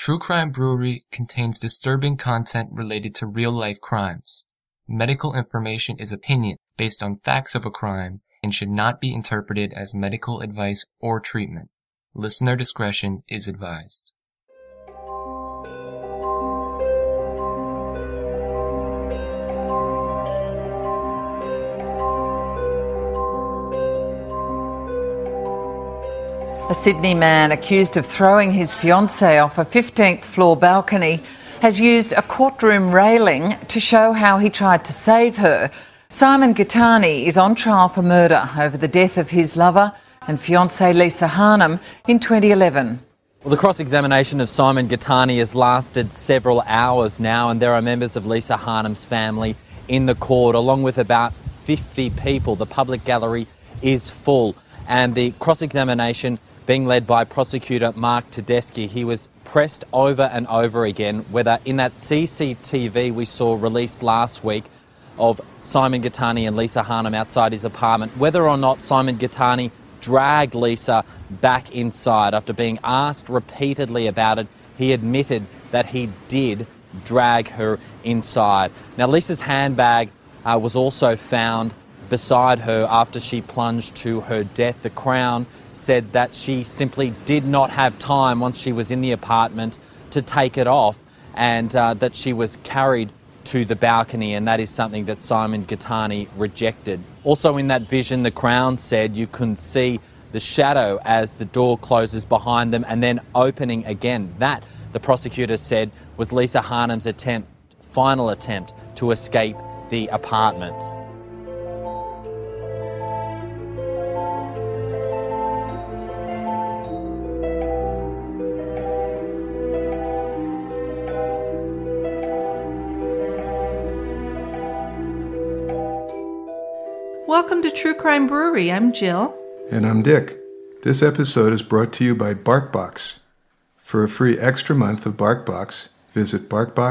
True Crime Brewery contains disturbing content related to real-life crimes. Medical information is opinion based on facts of a crime and should not be interpreted as medical advice or treatment. Listener discretion is advised. A Sydney man accused of throwing his fiancée off a 15th floor balcony has used a courtroom railing to show how he tried to save her. Simon Gittany is on trial for murder over the death of his lover and fiancée Lisa Harnham in 2011. Well, the cross-examination of Simon Gittany has lasted several hours now, and there are members of Lisa Harnham's family in the court, along with about 50 people. The public gallery is full, and the cross-examination being led by prosecutor Mark Tedeschi. He was pressed over and over again whether in that CCTV we saw released last week of Simon Gittany and Lisa Harnham outside his apartment, whether or not Simon Gittany dragged Lisa back inside. After being asked repeatedly about it, he admitted that he did drag her inside. Now, Lisa's handbag was also found beside her after she plunged to her death. The Crown said that she simply did not have time once she was in the apartment to take it off, and that she was carried to the balcony, and that is something that Simon Gittany rejected. Also in that vision, the Crown said you can see the shadow as the door closes behind them and then opening again. That, the prosecutor said, was Lisa Harnham's final attempt to escape the apartment. Welcome to True Crime Brewery. I'm Jill. And I'm Dick. This episode is brought to you by BarkBox. For a free extra month of BarkBox, visit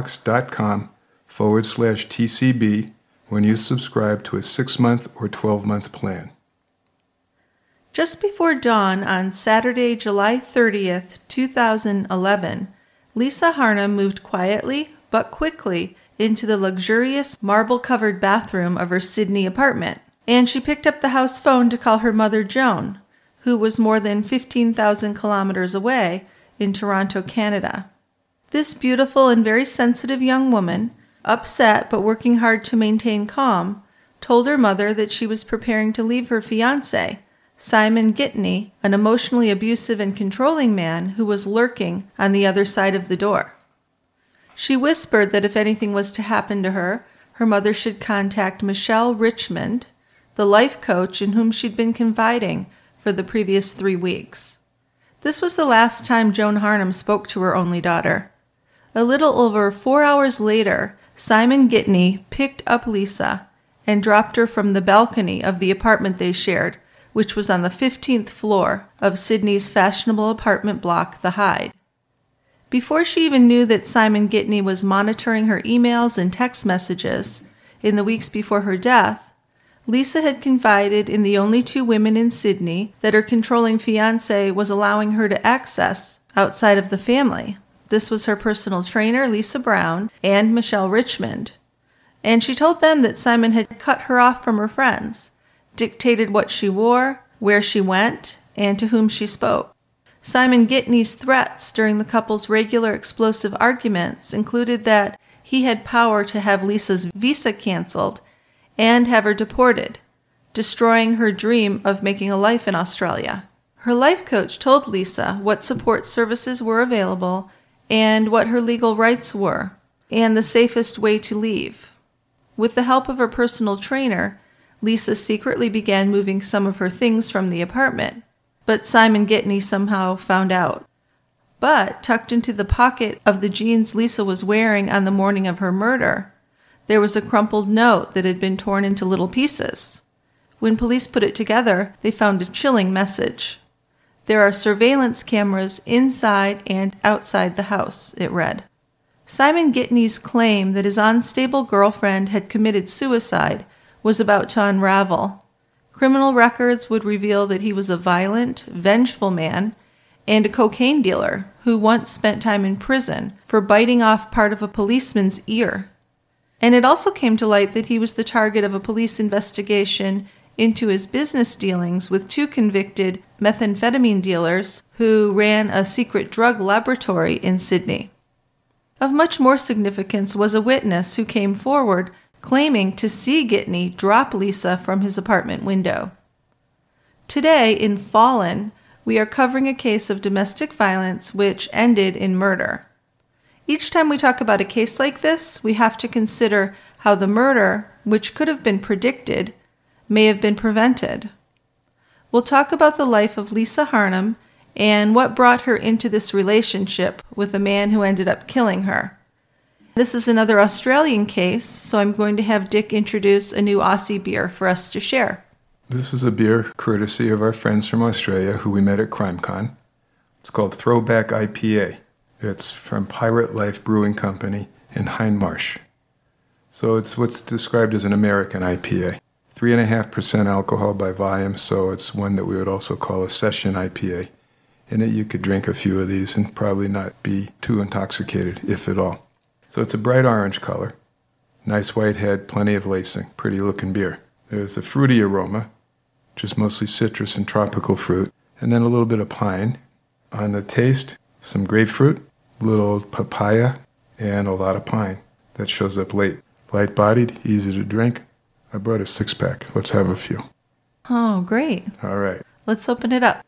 barkbox.com/TCB when you subscribe to a 6-month or 12-month plan. Just before dawn on Saturday, July 30th, 2011, Lisa Harnham moved quietly but quickly into the luxurious marble-covered bathroom of her Sydney apartment. And she picked up the house phone to call her mother, Joan, who was more than 15,000 kilometers away in Toronto, Canada. This beautiful and very sensitive young woman, upset but working hard to maintain calm, told her mother that she was preparing to leave her fiancé, Simon Gittany, an emotionally abusive and controlling man who was lurking on the other side of the door. She whispered that if anything was to happen to her, her mother should contact Michelle Richmond, the life coach in whom she'd been confiding for the previous 3 weeks. This was the last time Joan Harnham spoke to her only daughter. A little over 4 hours later, Simon Gittany picked up Lisa and dropped her from the balcony of the apartment they shared, which was on the 15th floor of Sydney's fashionable apartment block, The Hyde. Before she even knew that Simon Gittany was monitoring her emails and text messages in the weeks before her death, Lisa had confided in the only 2 women in Sydney that her controlling fiancé was allowing her to access outside of the family. This was her personal trainer, Lisa Brown, and Michelle Richmond. And she told them that Simon had cut her off from her friends, dictated what she wore, where she went, and to whom she spoke. Simon Gittany's threats during the couple's regular explosive arguments included that he had power to have Lisa's visa canceled and have her deported, destroying her dream of making a life in Australia. Her life coach told Lisa what support services were available and what her legal rights were, and the safest way to leave. With the help of her personal trainer, Lisa secretly began moving some of her things from the apartment, but Simon Gittany somehow found out. But tucked into the pocket of the jeans Lisa was wearing on the morning of her murder, there was a crumpled note that had been torn into little pieces. When police put it together, they found a chilling message. "There are surveillance cameras inside and outside the house," it read. Simon Gittany's claim that his unstable girlfriend had committed suicide was about to unravel. Criminal records would reveal that he was a violent, vengeful man, and a cocaine dealer who once spent time in prison for biting off part of a policeman's ear. And it also came to light that he was the target of a police investigation into his business dealings with 2 convicted methamphetamine dealers who ran a secret drug laboratory in Sydney. Of much more significance was a witness who came forward claiming to see Gitney drop Lisa from his apartment window. Today, in Fallen, we are covering a case of domestic violence which ended in murder. Each time we talk about a case like this, we have to consider how the murder, which could have been predicted, may have been prevented. We'll talk about the life of Lisa Harnum and what brought her into this relationship with a man who ended up killing her. This is another Australian case, so I'm going to have Dick introduce a new Aussie beer for us to share. This is a beer courtesy of our friends from Australia who we met at CrimeCon. It's called Throwback IPA. It's from Pirate Life Brewing Company in Hindmarsh. So it's what's described as an American IPA. 3.5% alcohol by volume, so it's one that we would also call a session IPA. In it, you could drink a few of these and probably not be too intoxicated, if at all. So it's a bright orange color, nice white head, plenty of lacing, pretty looking beer. There's a fruity aroma, which is mostly citrus and tropical fruit, and then a little bit of pine. On the taste, some grapefruit, a little papaya, and a lot of pine. That shows up late. Light-bodied, easy to drink. I brought a 6-pack. Let's have a few. Oh, great. All right. Let's open it up.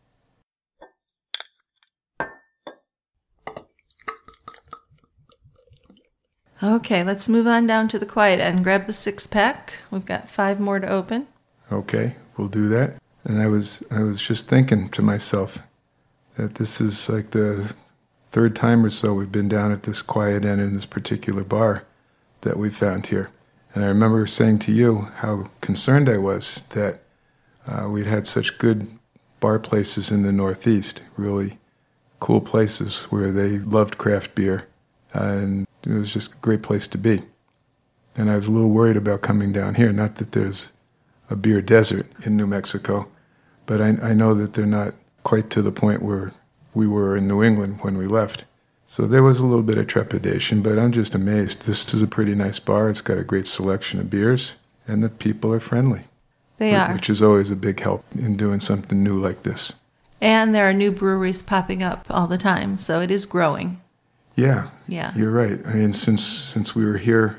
Okay, let's move on down to the quiet end. Grab the 6-pack. We've got 5 more to open. Okay, we'll do that. And I was just thinking to myself that this is like the 3rd time or so we've been down at this quiet end in this particular bar that we found here. And I remember saying to you how concerned I was that we'd had such good bar places in the Northeast, really cool places where they loved craft beer, and it was just a great place to be. And I was a little worried about coming down here, not that there's a beer desert in New Mexico, but I know that they're not quite to the point where we were in New England when we left. So there was a little bit of trepidation, but I'm just amazed. This is a pretty nice bar. It's got a great selection of beers, and the people are friendly. They are. Which is always a big help in doing something new like this. And there are new breweries popping up all the time, so it is growing. Yeah. Yeah. You're right. I mean, since we were here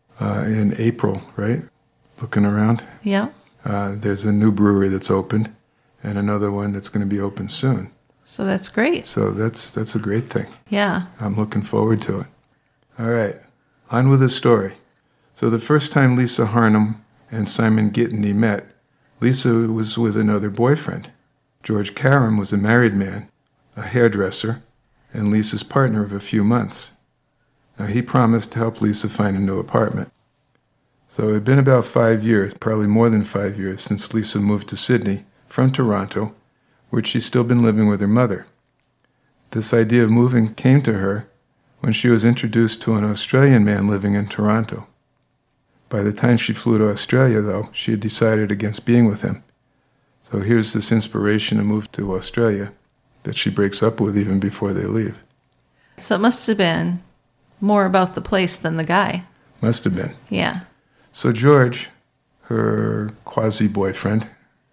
in April, right? Looking around. Yeah. There's a new brewery that's opened, and another one that's going to be open soon. So that's great. So that's a great thing. Yeah. I'm looking forward to it. All right, on with the story. So the first time Lisa Harnum and Simon Gitney met, Lisa was with another boyfriend. George Karam was a married man, a hairdresser, and Lisa's partner of a few months. Now, he promised to help Lisa find a new apartment. So it had been about 5 years, probably more than 5 years, since Lisa moved to Sydney from Toronto, where she'd still been living with her mother. This idea of moving came to her when she was introduced to an Australian man living in Toronto. By the time she flew to Australia, though, she had decided against being with him. So here's this inspiration to move to Australia that she breaks up with even before they leave. So it must have been more about the place than the guy. Must have been. Yeah. So George, her quasi-boyfriend,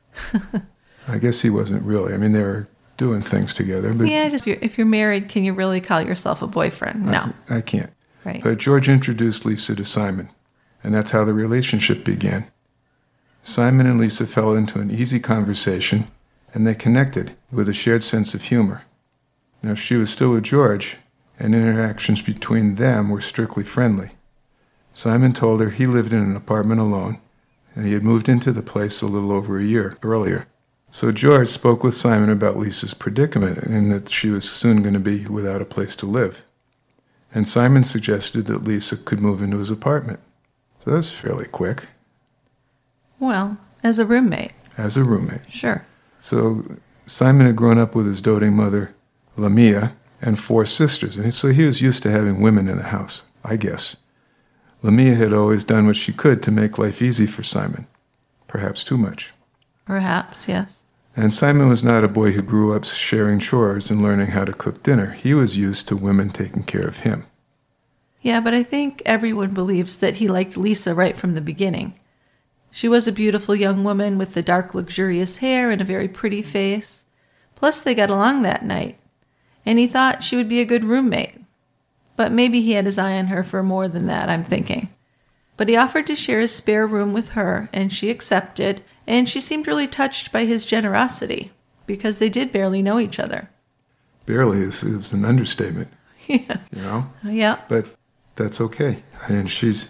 I guess he wasn't really. I mean, they were doing things together. But yeah, just if you're married, can you really call yourself a boyfriend? No. I can't. Right. But George introduced Lisa to Simon, and that's how the relationship began. Simon and Lisa fell into an easy conversation, and they connected with a shared sense of humor. Now, she was still with George, and interactions between them were strictly friendly. Simon told her he lived in an apartment alone, and he had moved into the place a little over a year earlier. So George spoke with Simon about Lisa's predicament and that she was soon going to be without a place to live. And Simon suggested that Lisa could move into his apartment. So that's fairly quick. Well, as a roommate. As a roommate. Sure. So Simon had grown up with his doting mother, Lamia, and 4 sisters, and so he was used to having women in the house, I guess. Lamia had always done what she could to make life easy for Simon. Perhaps too much. Perhaps, yes. And Simon was not a boy who grew up sharing chores and learning how to cook dinner. He was used to women taking care of him. Yeah, but I think everyone believes that he liked Lisa right from the beginning. She was a beautiful young woman with the dark, luxurious hair and a very pretty face. Plus, they got along that night, and he thought she would be a good roommate. But maybe he had his eye on her for more than that, I'm thinking. But he offered to share his spare room with her, and she accepted, and she seemed really touched by his generosity, because they did barely know each other. Barely is an understatement. Yeah. You know? Yeah. But that's okay. And she's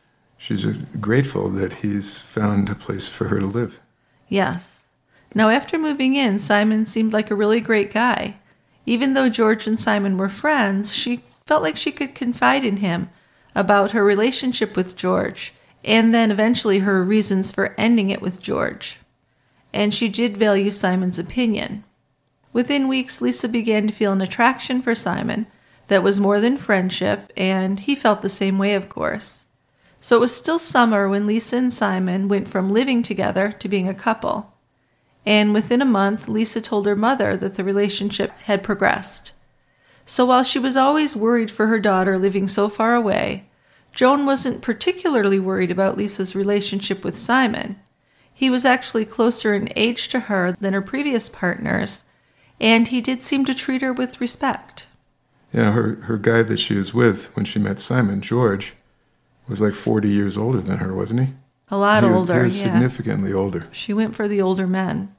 grateful that he's found a place for her to live. Yes. Now, after moving in, Simon seemed like a really great guy. Even though George and Simon were friends, she felt like she could confide in him about her relationship with George, and then eventually her reasons for ending it with George. And she did value Simon's opinion. Within weeks, Lisa began to feel an attraction for Simon that was more than friendship, and he felt the same way, of course. So it was still summer when Lisa and Simon went from living together to being a couple. And within a month, Lisa told her mother that the relationship had progressed. So while she was always worried for her daughter living so far away, Joan wasn't particularly worried about Lisa's relationship with Simon. He was actually closer in age to her than her previous partners, and he did seem to treat her with respect. Yeah, her guy that she was with when she met Simon, George, was like 40 years older than her, wasn't he? A lot older, He was yeah. significantly older. She went for the older men.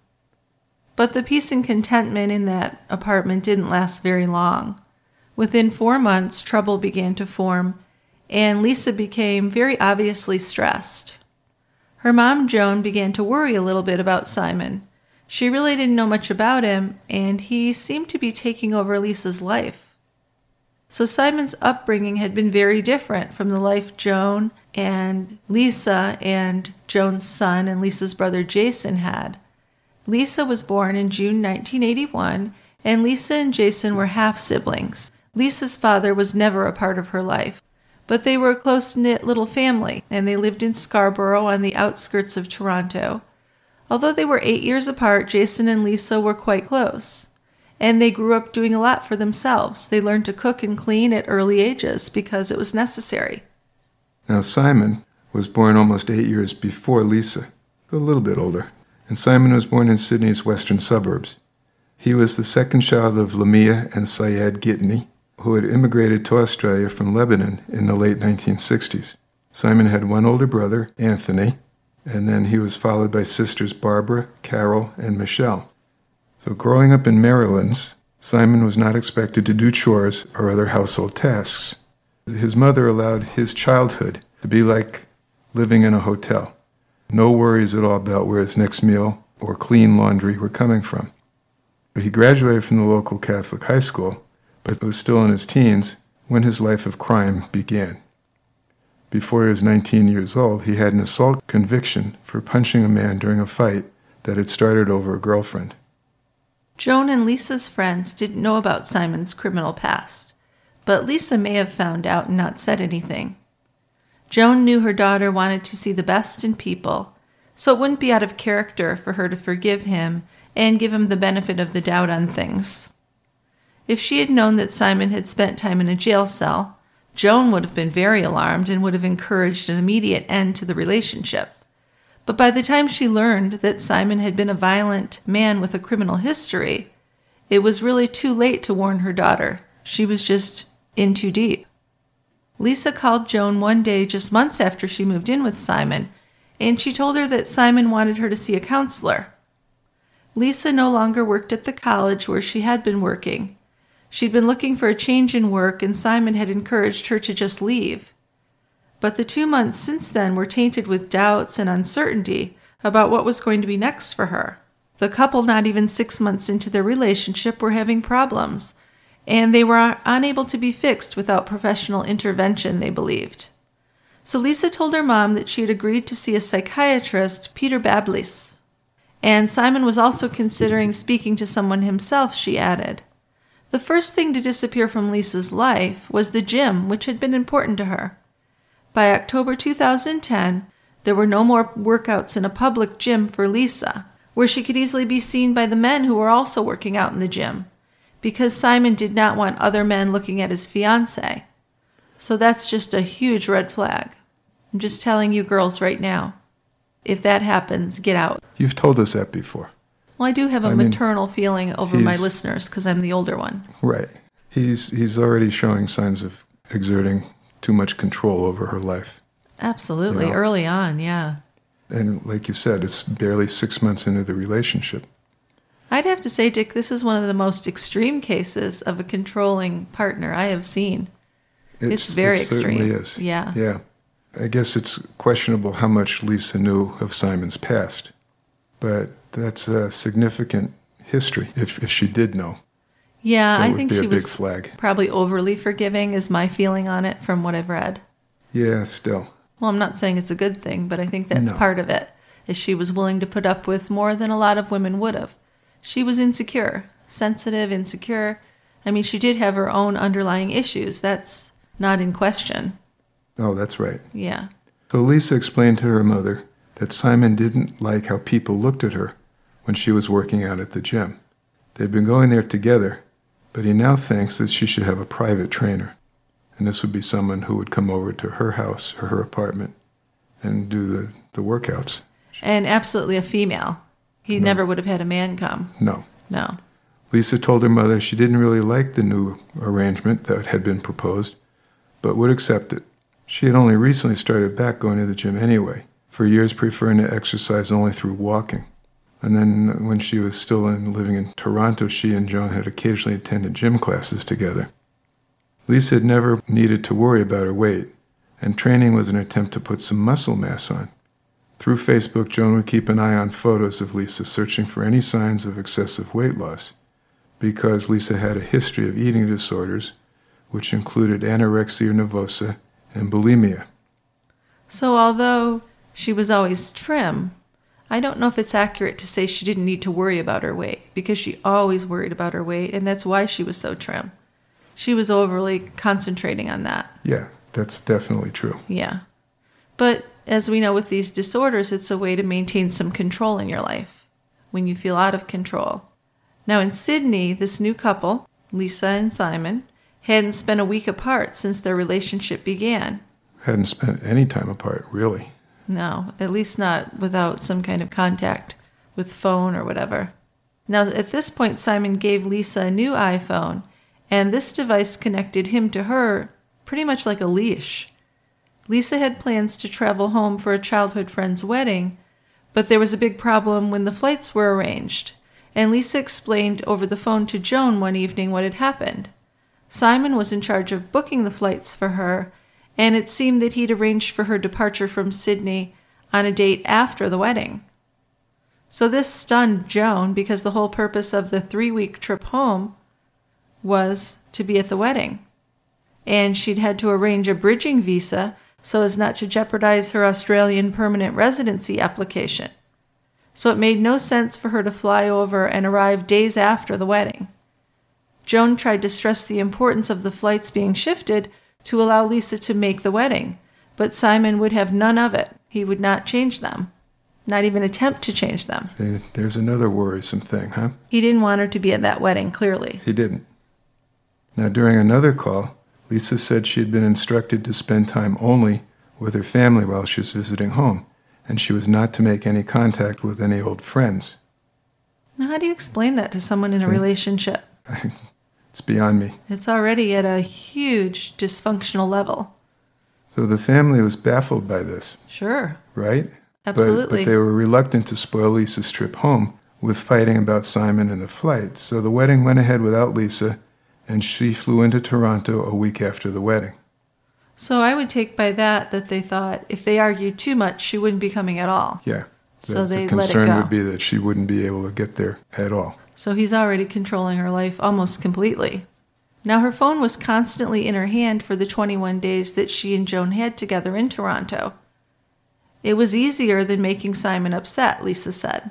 But the peace and contentment in that apartment didn't last very long. Within 4 months, trouble began to form, and Lisa became very obviously stressed. Her mom, Joan, began to worry a little bit about Simon. She really didn't know much about him, and he seemed to be taking over Lisa's life. So Simon's upbringing had been very different from the life Joan and Lisa and Joan's son and Lisa's brother Jason had. Lisa was born in June 1981, and Lisa and Jason were half-siblings. Lisa's father was never a part of her life, but they were a close-knit little family, and they lived in Scarborough on the outskirts of Toronto. Although they were 8 years apart, Jason and Lisa were quite close, and they grew up doing a lot for themselves. They learned to cook and clean at early ages because it was necessary. Now, Simon was born almost 8 years before Lisa, a little bit older, and Simon was born in Sydney's western suburbs. He was the second child of Lamia and Syed Gitney, who had immigrated to Australia from Lebanon in the late 1960s. Simon had one older brother, Anthony, and then he was followed by sisters Barbara, Carol, and Michelle. So growing up in Maryland's, Simon was not expected to do chores or other household tasks. His mother allowed his childhood to be like living in a hotel. No worries at all about where his next meal or clean laundry were coming from. But he graduated from the local Catholic high school, but was still in his teens when his life of crime began. Before he was 19 years old, he had an assault conviction for punching a man during a fight that had started over a girlfriend. Joan and Lisa's friends didn't know about Simon's criminal past, but Lisa may have found out and not said anything. Joan knew her daughter wanted to see the best in people, so it wouldn't be out of character for her to forgive him and give him the benefit of the doubt on things. If she had known that Simon had spent time in a jail cell, Joan would have been very alarmed and would have encouraged an immediate end to the relationship. But by the time she learned that Simon had been a violent man with a criminal history, it was really too late to warn her daughter. She was just in too deep. Lisa called Joan one day just months after she moved in with Simon, and she told her that Simon wanted her to see a counselor. Lisa no longer worked at the college where she had been working. She'd been looking for a change in work, and Simon had encouraged her to just leave. But the 2 months since then were tainted with doubts and uncertainty about what was going to be next for her. The couple, not even 6 months into their relationship, were having problems, and they were unable to be fixed without professional intervention, they believed. So Lisa told her mom that she had agreed to see a psychiatrist, Peter Bablis. And Simon was also considering speaking to someone himself, she added. The first thing to disappear from Lisa's life was the gym, which had been important to her. By October 2010, there were no more workouts in a public gym for Lisa, where she could easily be seen by the men who were also working out in the gym, because Simon did not want other men looking at his fiancée. So that's just a huge red flag. I'm just telling you girls right now. If that happens, get out. You've told us that before. Well, I do have a maternal feeling over my listeners because I'm the older one. Right. He's already showing signs of exerting too much control over her life. Absolutely. Early on, yeah. And like you said, it's barely 6 months into the relationship. I'd have to say, Dick, this is one of the most extreme cases of a controlling partner I have seen. It's very extreme. It certainly is. Yeah. Yeah. I guess it's questionable how much Lisa knew of Simon's past. But that's a significant history, if she did know. Yeah, that I would think be she a was big flag. Probably overly forgiving is my feeling on it from what I've read. Yeah, still. Well, I'm not saying it's a good thing, but I think that's part of it, is she was willing to put up with more than a lot of women would have. She was insecure, sensitive, insecure. I mean, she did have her own underlying issues. That's not in question. Oh, that's right. Yeah. So Lisa explained to her mother that Simon didn't like how people looked at her when she was working out at the gym. They'd been going there together, but he now thinks that she should have a private trainer. And this would be someone who would come over to her house or her apartment and do the workouts. And absolutely a female. He never would have had a man come. No. No. Lisa told her mother she didn't really like the new arrangement that had been proposed, but would accept it. She had only recently started back going to the gym anyway, for years preferring to exercise only through walking. And then when she was still living in Toronto, she and Joan had occasionally attended gym classes together. Lisa had never needed to worry about her weight, and training was an attempt to put some muscle mass on. Through Facebook, Joan would keep an eye on photos of Lisa, searching for any signs of excessive weight loss, because Lisa had a history of eating disorders, which included anorexia nervosa and bulimia. So although she was always trim, I don't know if it's accurate to say she didn't need to worry about her weight, because she always worried about her weight, and that's why she was so trim. She was overly concentrating on that. Yeah, that's definitely true. Yeah. But as we know with these disorders, it's a way to maintain some control in your life when you feel out of control. Now in Sydney, this new couple, Lisa and Simon, hadn't spent a week apart since their relationship began. Hadn't spent any time apart, really. No, at least not without some kind of contact with phone or whatever. Now at this point, Simon gave Lisa a new iPhone, and this device connected him to her pretty much like a leash. Lisa had plans to travel home for a childhood friend's wedding, but there was a big problem when the flights were arranged, and Lisa explained over the phone to Joan one evening what had happened. Simon was in charge of booking the flights for her, and it seemed that he'd arranged for her departure from Sydney on a date after the wedding. So this stunned Joan, because the whole purpose of the 3-week trip home was to be at the wedding. And she'd had to arrange a bridging visa so as not to jeopardize her Australian permanent residency application. So it made no sense for her to fly over and arrive days after the wedding. Joan tried to stress the importance of the flights being shifted to allow Lisa to make the wedding, but Simon would have none of it. He would not change them, not even attempt to change them. There's another worrisome thing, huh? He didn't want her to be at that wedding, clearly. He didn't. Now, during another call, Lisa said she had been instructed to spend time only with her family while she was visiting home, and she was not to make any contact with any old friends. Now, how do you explain that to someone in a relationship? It's beyond me. It's already at a huge dysfunctional level. So the family was baffled by this. Sure. Right? Absolutely. But they were reluctant to spoil Lisa's trip home with fighting about Simon and the flight. So the wedding went ahead without Lisa, and she flew into Toronto a week after the wedding. So I would take by that they thought if they argued too much, she wouldn't be coming at all. Yeah. So they let it go. The concern would be that she wouldn't be able to get there at all. So he's already controlling her life almost completely. Now her phone was constantly in her hand for the 21 days that she and Joan had together in Toronto. It was easier than making Simon upset, Lisa said.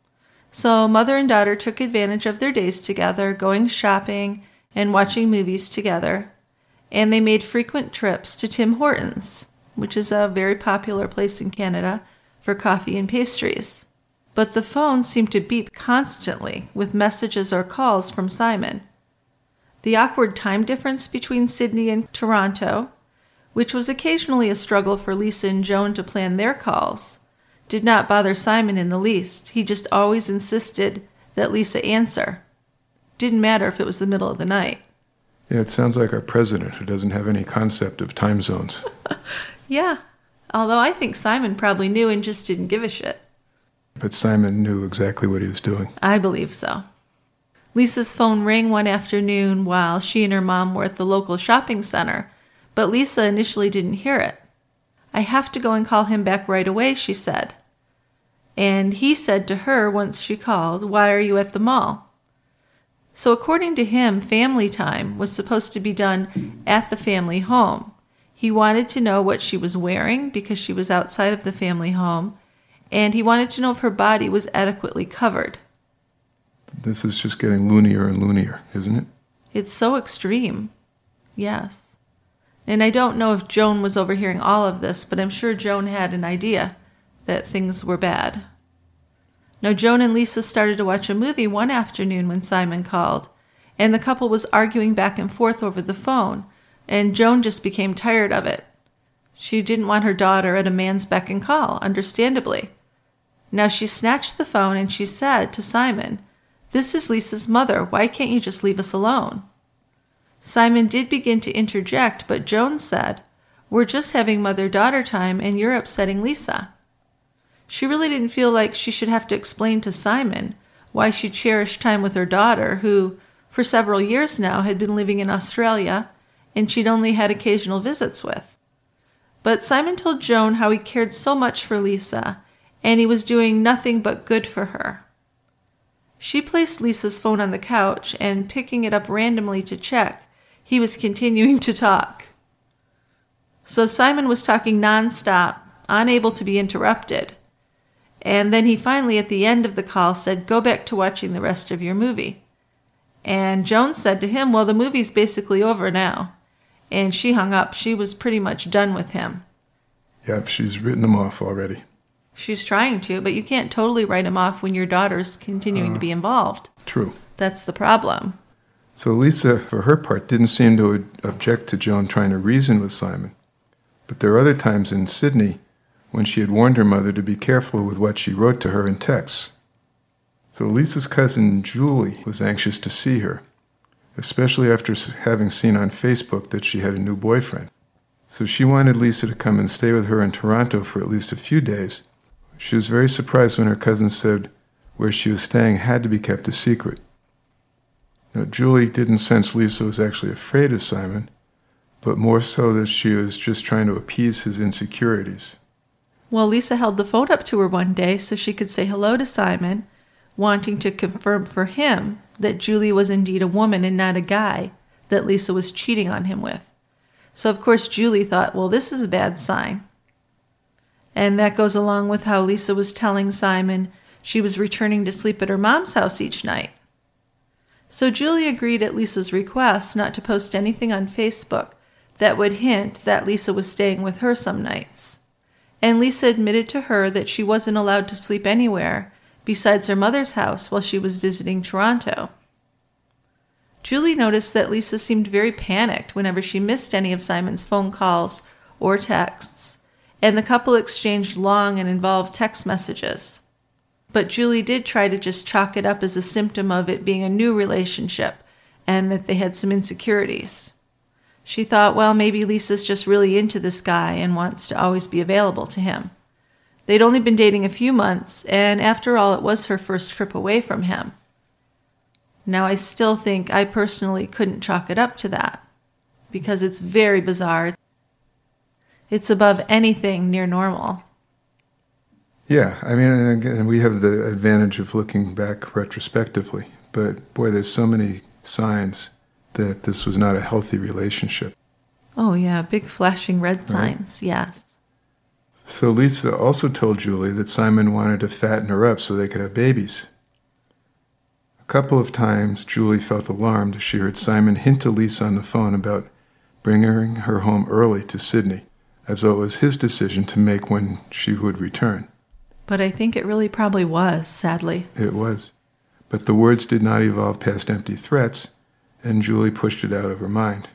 So mother and daughter took advantage of their days together, going shopping and watching movies together, and they made frequent trips to Tim Hortons, which is a very popular place in Canada for coffee and pastries. but the phone seemed to beep constantly with messages or calls from Simon. The awkward time difference between Sydney and Toronto, which was occasionally a struggle for Lisa and Joan to plan their calls, did not bother Simon in the least. He just always insisted that Lisa answer. Didn't matter if it was the middle of the night. Yeah, it sounds like our president who doesn't have any concept of time zones. Yeah, although I think Simon probably knew and just didn't give a shit. But Simon knew exactly what he was doing. I believe so. Lisa's phone rang one afternoon while she and her mom were at the local shopping center, but Lisa initially didn't hear it. "I have to go and call him back right away," she said. And he said to her once she called, "Why are you at the mall?" So according to him, family time was supposed to be done at the family home. He wanted to know what she was wearing because she was outside of the family home, and he wanted to know if her body was adequately covered. This is just getting loonier and loonier, isn't it? It's so extreme. Yes. And I don't know if Joan was overhearing all of this, but I'm sure Joan had an idea that things were bad. Now, Joan and Lisa started to watch a movie one afternoon when Simon called, and the couple was arguing back and forth over the phone, and Joan just became tired of it. She didn't want her daughter at a man's beck and call, understandably. Now she snatched the phone and she said to Simon, "This is Lisa's mother. Why can't you just leave us alone?" Simon did begin to interject, but Joan said, "We're just having mother-daughter time and you're upsetting Lisa." She really didn't feel like she should have to explain to Simon why she cherished time with her daughter, who, for several years now, had been living in Australia, and she'd only had occasional visits with. But Simon told Joan how he cared so much for Lisa, and he was doing nothing but good for her. She placed Lisa's phone on the couch, and picking it up randomly to check, he was continuing to talk. So Simon was talking nonstop, unable to be interrupted. And then he finally, at the end of the call, said, "Go back to watching the rest of your movie." And Joan said to him, "Well, the movie's basically over now." And she hung up. She was pretty much done with him. Yep, she's written him off already. She's trying to, but you can't totally write him off when your daughter's continuing to be involved. True. That's the problem. So Lisa, for her part, didn't seem to object to Joan trying to reason with Simon. But there are other times in Sydney when she had warned her mother to be careful with what she wrote to her in texts. So Lisa's cousin Julie was anxious to see her, especially after having seen on Facebook that she had a new boyfriend. So she wanted Lisa to come and stay with her in Toronto for at least a few days. She was very surprised when her cousin said where she was staying had to be kept a secret. Now, Julie didn't sense Lisa was actually afraid of Simon, but more so that she was just trying to appease his insecurities. Well, Lisa held the phone up to her one day so she could say hello to Simon, wanting to confirm for him that Julie was indeed a woman and not a guy that Lisa was cheating on him with. So, of course, Julie thought, well, this is a bad sign. And that goes along with how Lisa was telling Simon she was returning to sleep at her mom's house each night. So Julie agreed at Lisa's request not to post anything on Facebook that would hint that Lisa was staying with her some nights. And Lisa admitted to her that she wasn't allowed to sleep anywhere besides her mother's house while she was visiting Toronto. Julie noticed that Lisa seemed very panicked whenever she missed any of Simon's phone calls or texts, and the couple exchanged long and involved text messages. But Julie did try to just chalk it up as a symptom of it being a new relationship and that they had some insecurities. She thought, well, maybe Lisa's just really into this guy and wants to always be available to him. They'd only been dating a few months, and after all, it was her first trip away from him. Now, I still think I personally couldn't chalk it up to that, because it's very bizarre. It's above anything near normal. Yeah, I mean, and again, we have the advantage of looking back retrospectively, but boy, there's so many signs that this was not a healthy relationship. Oh, yeah, big flashing red signs, yes. So Lisa also told Julie that Simon wanted to fatten her up so they could have babies. A couple of times, Julie felt alarmed as she heard Simon hint to Lisa on the phone about bringing her home early to Sydney, as though it was his decision to make when she would return. But I think it really probably was, sadly. It was. But the words did not evolve past empty threats, and Julie pushed it out of her mind.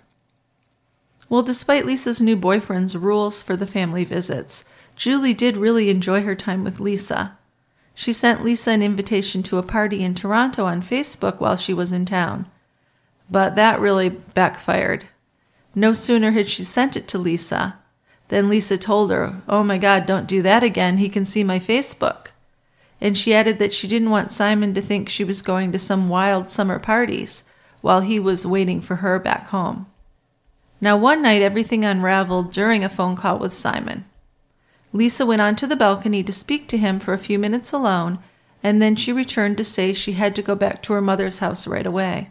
Well, despite Lisa's new boyfriend's rules for the family visits, Julie did really enjoy her time with Lisa. She sent Lisa an invitation to a party in Toronto on Facebook while she was in town. But that really backfired. No sooner had she sent it to Lisa than Lisa told her, "Oh my God, don't do that again. He can see my Facebook." And she added that she didn't want Simon to think she was going to some wild summer parties while he was waiting for her back home. Now, one night, everything unraveled during a phone call with Simon. Lisa went onto the balcony to speak to him for a few minutes alone, and then she returned to say she had to go back to her mother's house right away.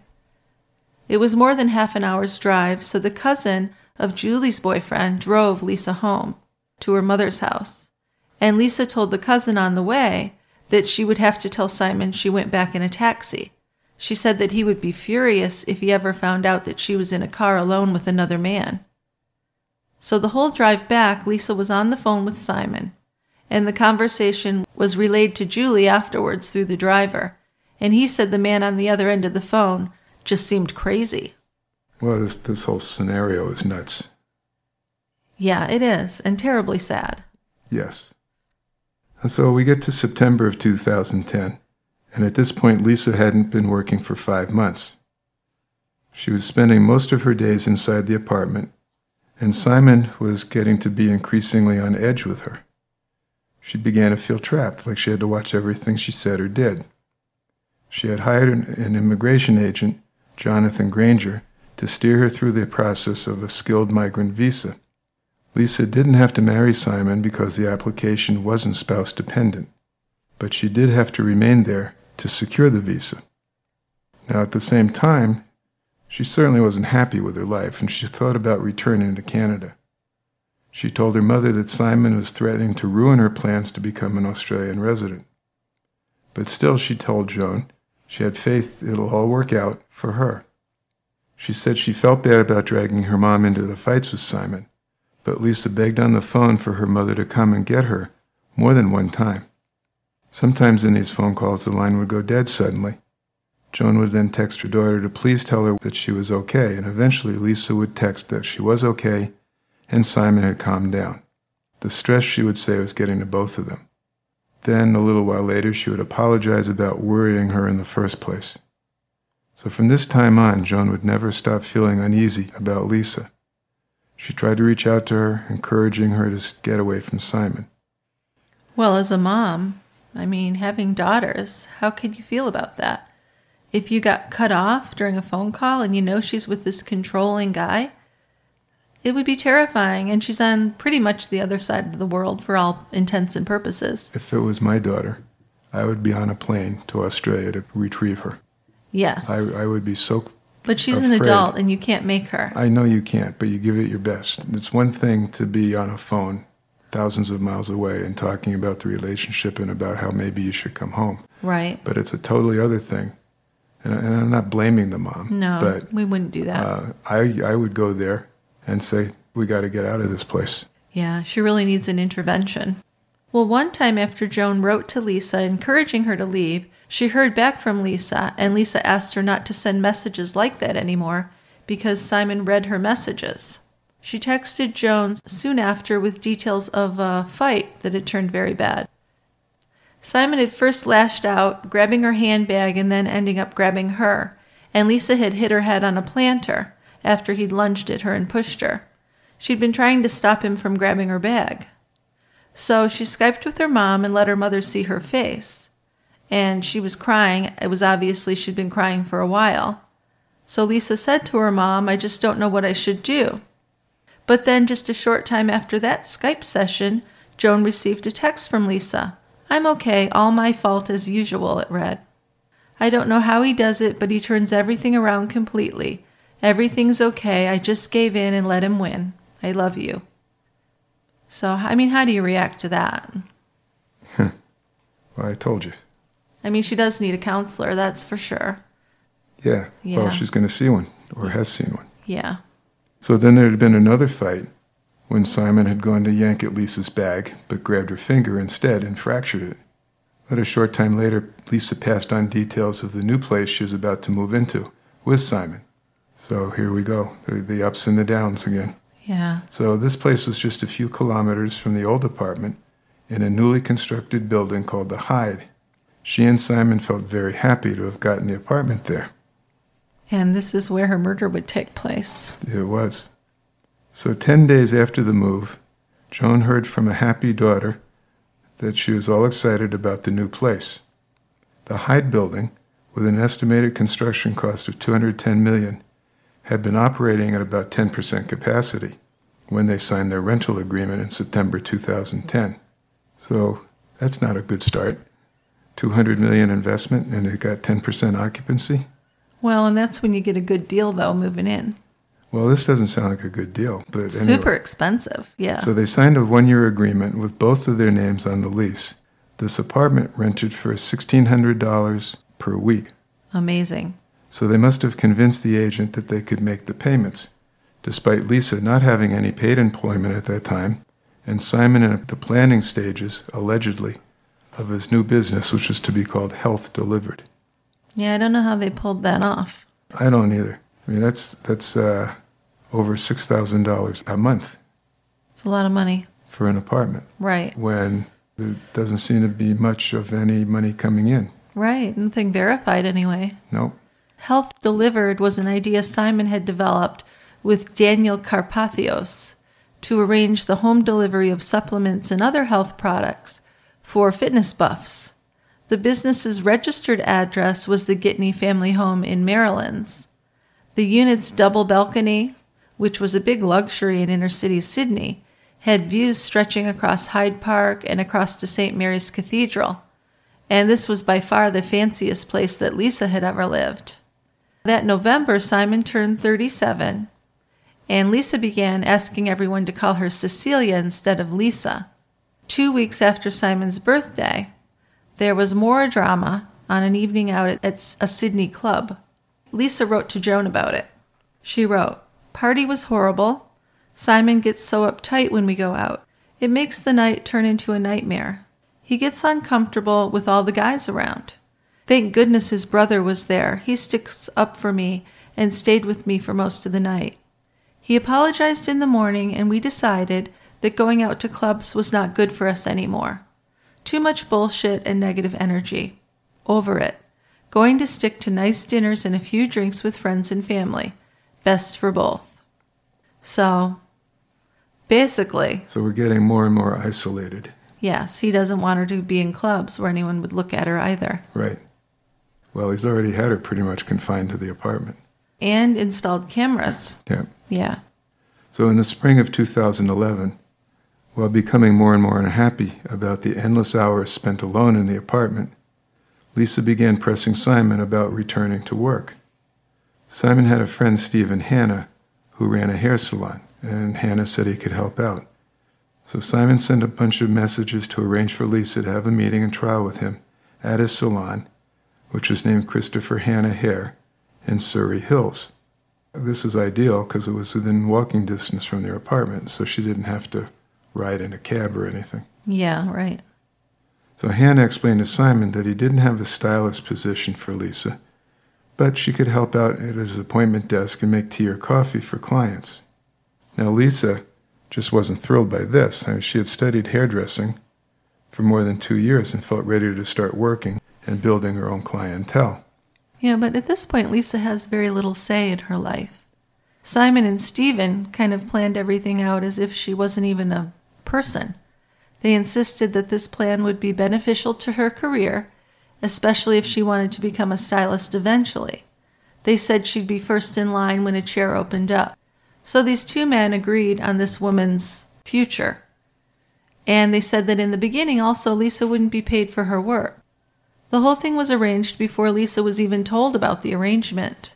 It was more than half an hour's drive, so the cousin of Julie's boyfriend drove Lisa home to her mother's house. And Lisa told the cousin on the way that she would have to tell Simon she went back in a taxi. She said that he would be furious if he ever found out that she was in a car alone with another man. So the whole drive back, Lisa was on the phone with Simon, and the conversation was relayed to Julie afterwards through the driver, and he said the man on the other end of the phone just seemed crazy. Well, this whole scenario is nuts. Yeah, it is, and terribly sad. Yes. And so we get to September of 2010, and at this point Lisa hadn't been working for 5 months. She was spending most of her days inside the apartment, and Simon was getting to be increasingly on edge with her. She began to feel trapped, like she had to watch everything she said or did. She had hired an immigration agent, Jonathan Granger, to steer her through the process of a skilled migrant visa. Lisa didn't have to marry Simon because the application wasn't spouse-dependent, but she did have to remain there to secure the visa. Now, at the same time, she certainly wasn't happy with her life, and she thought about returning to Canada. She told her mother that Simon was threatening to ruin her plans to become an Australian resident. But still, she told Joan she had faith it'll all work out for her. She said she felt bad about dragging her mom into the fights with Simon, but Lisa begged on the phone for her mother to come and get her more than one time. Sometimes in these phone calls, the line would go dead suddenly. Joan would then text her daughter to please tell her that she was okay, and eventually Lisa would text that she was okay and Simon had calmed down. The stress, she would say, was getting to both of them. Then, a little while later, she would apologize about worrying her in the first place. So from this time on, Joan would never stop feeling uneasy about Lisa. She tried to reach out to her, encouraging her to get away from Simon. Well, as a mom, having daughters, how can you feel about that? If you got cut off during a phone call and you know she's with this controlling guy, it would be terrifying, and she's on pretty much the other side of the world for all intents and purposes. If it was my daughter, I would be on a plane to Australia to retrieve her. Yes. I would be so But she's afraid. an adult, and you can't make her. I know you can't, but you give it your best. It's one thing to be on a phone thousands of miles away and talking about the relationship and about how maybe you should come home. Right. But it's a totally other thing. And I'm not blaming the mom. No, but, we wouldn't do that. I would go there and say, we got to get out of this place. Yeah, she really needs an intervention. Well, one time after Joan wrote to Lisa encouraging her to leave, she heard back from Lisa, and Lisa asked her not to send messages like that anymore because Simon read her messages. She texted Joan soon after with details of a fight that had turned very bad. Simon had first lashed out, grabbing her handbag and then ending up grabbing her, and Lisa had hit her head on a planter after he'd lunged at her and pushed her. She'd been trying to stop him from grabbing her bag. So she Skyped with her mom and let her mother see her face. And she was crying. It was obviously she'd been crying for a while. So Lisa said to her mom, "I just don't know what I should do." But then just a short time after that Skype session, Joan received a text from Lisa. "I'm okay, all my fault as usual," it read. "I don't know how he does it, but he turns everything around completely. Everything's okay, I just gave in and let him win. I love you." So, how do you react to that? Well, I told you. She does need a counselor, that's for sure. Yeah. Yeah. Well, she's going to see one, or has seen one. Yeah. So then there had been another fight, when Simon had gone to yank at Lisa's bag, but grabbed her finger instead and fractured it. But a short time later, Lisa passed on details of the new place she was about to move into with Simon. So here we go, the ups and the downs again. Yeah. So this place was just a few kilometers from the old apartment in a newly constructed building called the Hyde. She and Simon felt very happy to have gotten the apartment there. And this is where her murder would take place. It was. So 10 days after the move, Joan heard from a happy daughter that she was all excited about the new place. The Hyde building, with an estimated construction cost of $210 million, had been operating at about 10% capacity when they signed their rental agreement in September 2010. So that's not a good start. $200 million investment and it got 10% occupancy? Well, and that's when you get a good deal, though, moving in. Well, this doesn't sound like a good deal. But Super anyway. expensive, yeah. So they signed a 1-year agreement with both of their names on the lease. This apartment rented for $1,600 per week. Amazing. So they must have convinced the agent that they could make the payments, despite Lisa not having any paid employment at that time, and Simon in the planning stages, allegedly, of his new business, which was to be called Health Delivered. Yeah, I don't know how they pulled that off. I don't either. I mean, that's over $6,000 a month. It's a lot of money. For an apartment. Right. When there doesn't seem to be much of any money coming in. Right. Nothing verified anyway. Nope. Health Delivered was an idea Simon had developed with Daniel Carpathios to arrange the home delivery of supplements and other health products for fitness buffs. The business's registered address was the Gitney family home in Maryland's. The unit's double balcony, which was a big luxury in inner-city Sydney, had views stretching across Hyde Park and across to St. Mary's Cathedral, and this was by far the fanciest place that Lisa had ever lived. That November, Simon turned 37, and Lisa began asking everyone to call her Cecilia instead of Lisa. 2 weeks after Simon's birthday, there was more drama on an evening out at a Sydney club. Lisa wrote to Joan about it. She wrote, "Party was horrible. Simon gets so uptight when we go out. It makes the night turn into a nightmare. He gets uncomfortable with all the guys around. Thank goodness his brother was there. He sticks up for me and stayed with me for most of the night. He apologized in the morning and we decided that going out to clubs was not good for us anymore. Too much bullshit and negative energy. Over it. Going to stick to nice dinners and a few drinks with friends and family. Best for both." So, basically... So we're getting more and more isolated. Yes, he doesn't want her to be in clubs where anyone would look at her either. Right. Well, he's already had her pretty much confined to the apartment. And installed cameras. Yeah. Yeah. So in the spring of 2011, while becoming more and more unhappy about the endless hours spent alone in the apartment, Lisa began pressing Simon about returning to work. Simon had a friend, Stephen Hanna, who ran a hair salon, and Hanna said he could help out. So Simon sent a bunch of messages to arrange for Lisa to have a meeting and trial with him at his salon, which was named Christopher Hanna Hair, in Surrey Hills. This was ideal because it was within walking distance from their apartment, so she didn't have to ride in a cab or anything. Yeah, right. So Hanna explained to Simon that he didn't have a stylist position for Lisa, but she could help out at his appointment desk and make tea or coffee for clients. Now Lisa just wasn't thrilled by this. I mean, she had studied hairdressing for more than 2 years and felt ready to start working and building her own clientele. Yeah, but at this point, Lisa has very little say in her life. Simon and Stephen kind of planned everything out as if she wasn't even a person. They insisted that this plan would be beneficial to her career, especially if she wanted to become a stylist eventually. They said she'd be first in line when a chair opened up. So these two men agreed on this woman's future. And they said that in the beginning also Lisa wouldn't be paid for her work. The whole thing was arranged before Lisa was even told about the arrangement.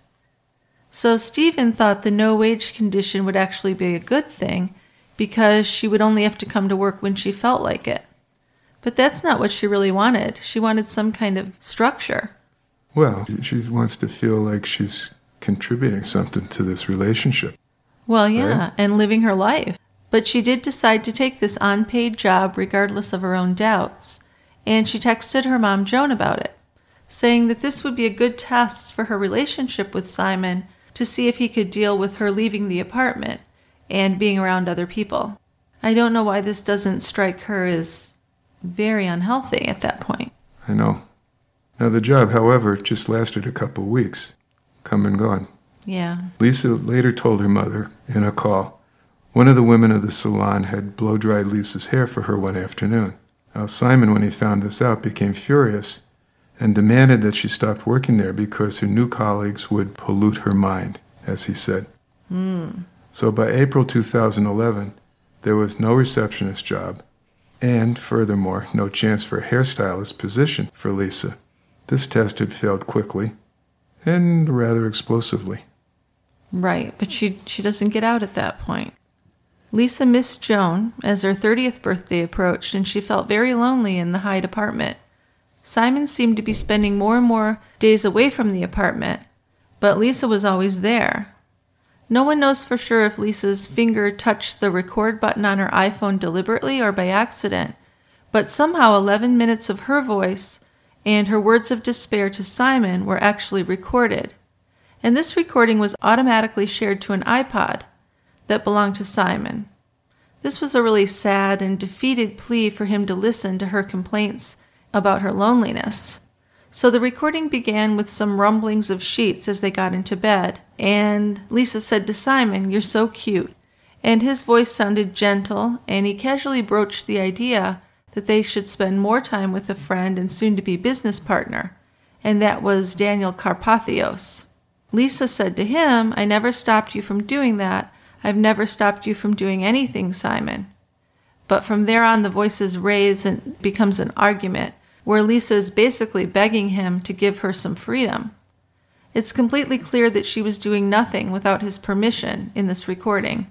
So Stephen thought the no-wage condition would actually be a good thing because she would only have to come to work when she felt like it. But that's not what she really wanted. She wanted some kind of structure. Well, she wants to feel like she's contributing something to this relationship. Well, yeah, right? and living her life. But she did decide to take this unpaid job regardless of her own doubts, and she texted her mom Joan about it, saying that this would be a good test for her relationship with Simon to see if he could deal with her leaving the apartment and being around other people. I don't know why this doesn't strike her as very unhealthy at that point. I know. Now the job, however, just lasted a couple of weeks. Come and gone. Yeah. Lisa later told her mother in a call, one of the women of the salon had blow-dried Lisa's hair for her one afternoon. Now Simon, when he found this out, became furious and demanded that she stop working there because her new colleagues would pollute her mind, as he said. So by April 2011, there was no receptionist job, and furthermore, no chance for a hairstylist position for Lisa. This test had failed quickly and rather explosively. Right, but she doesn't get out at that point. Lisa missed Joan as her 30th birthday approached, and she felt very lonely in the Hyde apartment. Simon seemed to be spending more and more days away from the apartment, but Lisa was always there. No one knows for sure if Lisa's finger touched the record button on her iPhone deliberately or by accident, but somehow 11 minutes of her voice and her words of despair to Simon were actually recorded. And this recording was automatically shared to an iPod that belonged to Simon. This was a really sad and defeated plea for him to listen to her complaints about her loneliness. So the recording began with some rumblings of sheets as they got into bed, and Lisa said to Simon, "You're so cute." And his voice sounded gentle, and he casually broached the idea that they should spend more time with a friend and soon-to-be business partner, and that was Daniel Carpathios. Lisa said to him, "I never stopped you from doing that. I've never stopped you from doing anything, Simon." But from there on, the voices raise and becomes an argument where Lisa is basically begging him to give her some freedom. It's completely clear that she was doing nothing without his permission in this recording.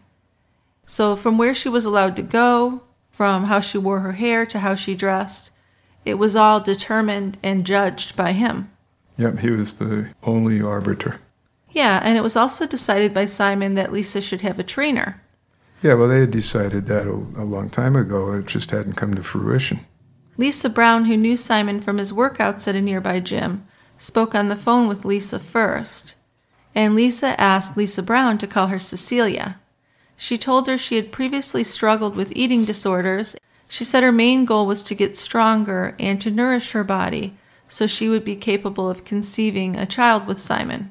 So from where she was allowed to go, from how she wore her hair to how she dressed, it was all determined and judged by him. Yep, he was the only arbiter. Yeah, and it was also decided by Simon that Lisa should have a trainer. Yeah, well, they had decided that a long time ago. It just hadn't come to fruition. Lisa Brown, who knew Simon from his workouts at a nearby gym, spoke on the phone with Lisa first. And Lisa asked Lisa Brown to call her Cecilia. She told her she had previously struggled with eating disorders. She said her main goal was to get stronger and to nourish her body so she would be capable of conceiving a child with Simon.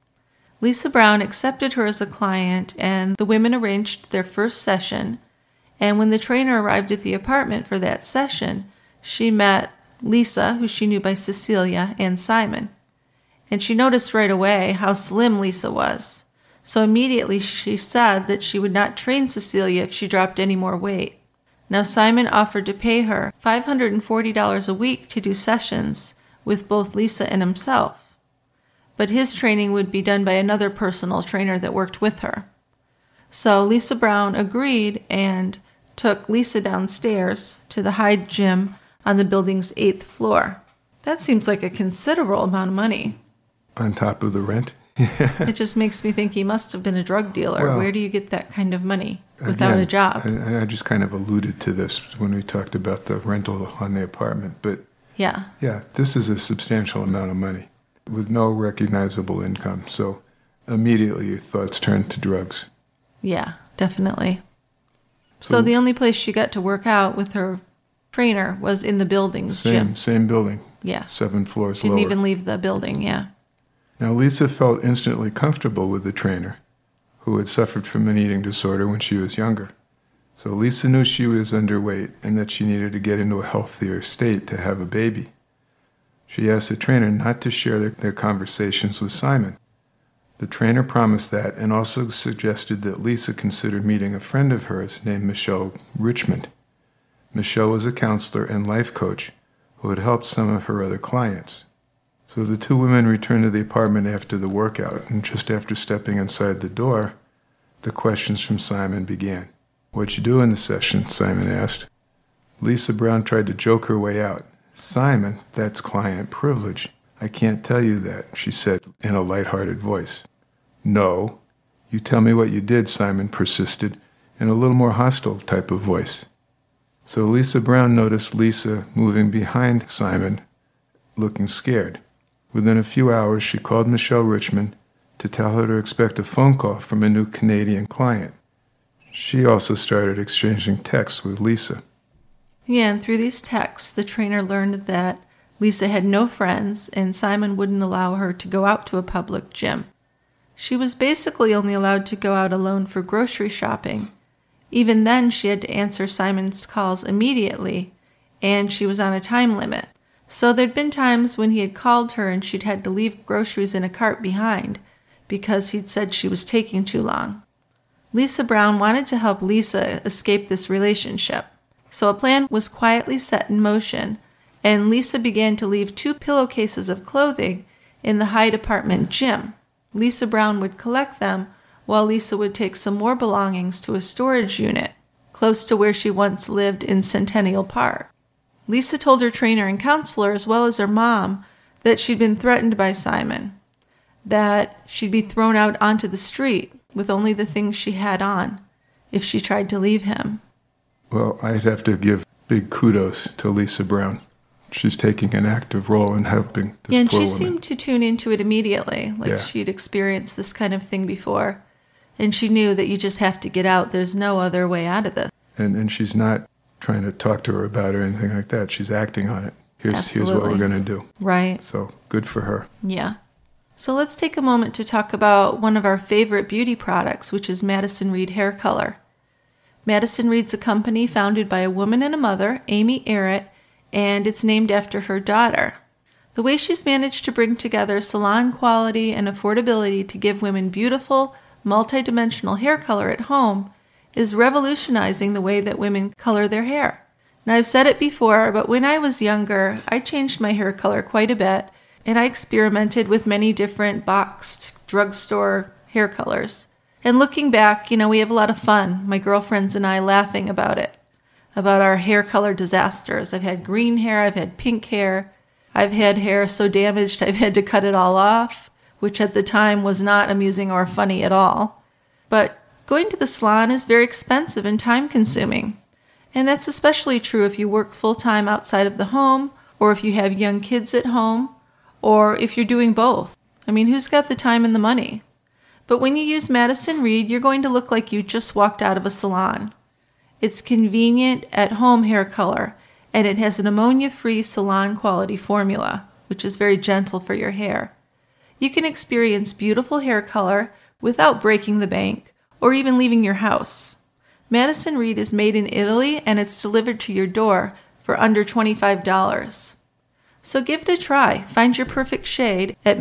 Lisa Brown accepted her as a client, and the women arranged their first session. And when the trainer arrived at the apartment for that session, she met Lisa, who she knew by Cecilia, and Simon. And she noticed right away how slim Lisa was. So immediately she said that she would not train Cecilia if she dropped any more weight. Now Simon offered to pay her $540 a week to do sessions with both Lisa and himself. But his training would be done by another personal trainer that worked with her. So Lisa Brown agreed and took Lisa downstairs to the Hyde gym on the building's 8th floor. That seems like a considerable amount of money. On top of the rent? It just makes me think he must have been a drug dealer. Well, where do you get that kind of money without a job? I just kind of alluded to this when we talked about the rental on the apartment. But yeah, this is a substantial amount of money with no recognizable income. So immediately your thoughts turned to drugs. Yeah, definitely. So the only place she got to work out with her trainer was in the building's gym. Same building. Yeah. 7 floors lower. Didn't even leave the building, yeah. Now, Lisa felt instantly comfortable with the trainer, who had suffered from an eating disorder when she was younger. So Lisa knew she was underweight and that she needed to get into a healthier state to have a baby. She asked the trainer not to share their conversations with Simon. The trainer promised that and also suggested that Lisa consider meeting a friend of hers named Michelle Richmond. Michelle was a counselor and life coach who had helped some of her other clients. So the two women returned to the apartment after the workout, and just after stepping inside the door, the questions from Simon began. "What'd you do in the session?" Simon asked. Lisa Brown tried to joke her way out. "Simon, that's client privilege. I can't tell you that," she said in a light-hearted voice. "No. You tell me what you did," Simon persisted, and a little more hostile type of voice. So Lisa Brown noticed Lisa moving behind Simon, looking scared. Within a few hours, she called Michelle Richmond to tell her to expect a phone call from a new Canadian client. She also started exchanging texts with Lisa. Yeah, and through these texts, the trainer learned that Lisa had no friends and Simon wouldn't allow her to go out to a public gym. She was basically only allowed to go out alone for grocery shopping. Even then, she had to answer Simon's calls immediately, and she was on a time limit. So there'd been times when he had called her and she'd had to leave groceries in a cart behind because he'd said she was taking too long. Lisa Brown wanted to help Lisa escape this relationship. So a plan was quietly set in motion, and Lisa began to leave 2 pillowcases of clothing in the Hyde apartment gym. Lisa Brown would collect them, while Lisa would take some more belongings to a storage unit close to where she once lived in Centennial Park. Lisa told her trainer and counselor, as well as her mom, that she'd been threatened by Simon, that she'd be thrown out onto the street with only the things she had on if she tried to leave him. Well, I'd have to give big kudos to Lisa Brown. She's taking an active role in helping this and poor she woman. seemed to tune into it immediately, like she'd experienced this kind of thing before. And she knew that you just have to get out. There's no other way out of this. And she's not trying to talk to her about it or anything like that. She's acting on it. Here's what we're going to do. Right. So good for her. Yeah. So let's take a moment to talk about one of our favorite beauty products, which is Madison Reed Hair Color. Madison Reed's a company founded by a woman and a mother, Amy Arrett, and it's named after her daughter. The way she's managed to bring together salon quality and affordability to give women beautiful, multidimensional hair color at home is revolutionizing the way that women color their hair. Now, I've said it before, but when I was younger, I changed my hair color quite a bit, and I experimented with many different boxed drugstore hair colors. And looking back, we have a lot of fun, my girlfriends and I, laughing about it, about our hair color disasters. I've had green hair, I've had pink hair, I've had hair so damaged I've had to cut it all off, which at the time was not amusing or funny at all. But going to the salon is very expensive and time-consuming. And that's especially true if you work full-time outside of the home, or if you have young kids at home, or if you're doing both. I mean, who's got the time and the money? But when you use Madison Reed, you're going to look like you just walked out of a salon. It's convenient at-home hair color, and it has an ammonia-free salon-quality formula, which is very gentle for your hair. You can experience beautiful hair color without breaking the bank or even leaving your house. Madison Reed is made in Italy, and it's delivered to your door for under $25. So give it a try. Find your perfect shade at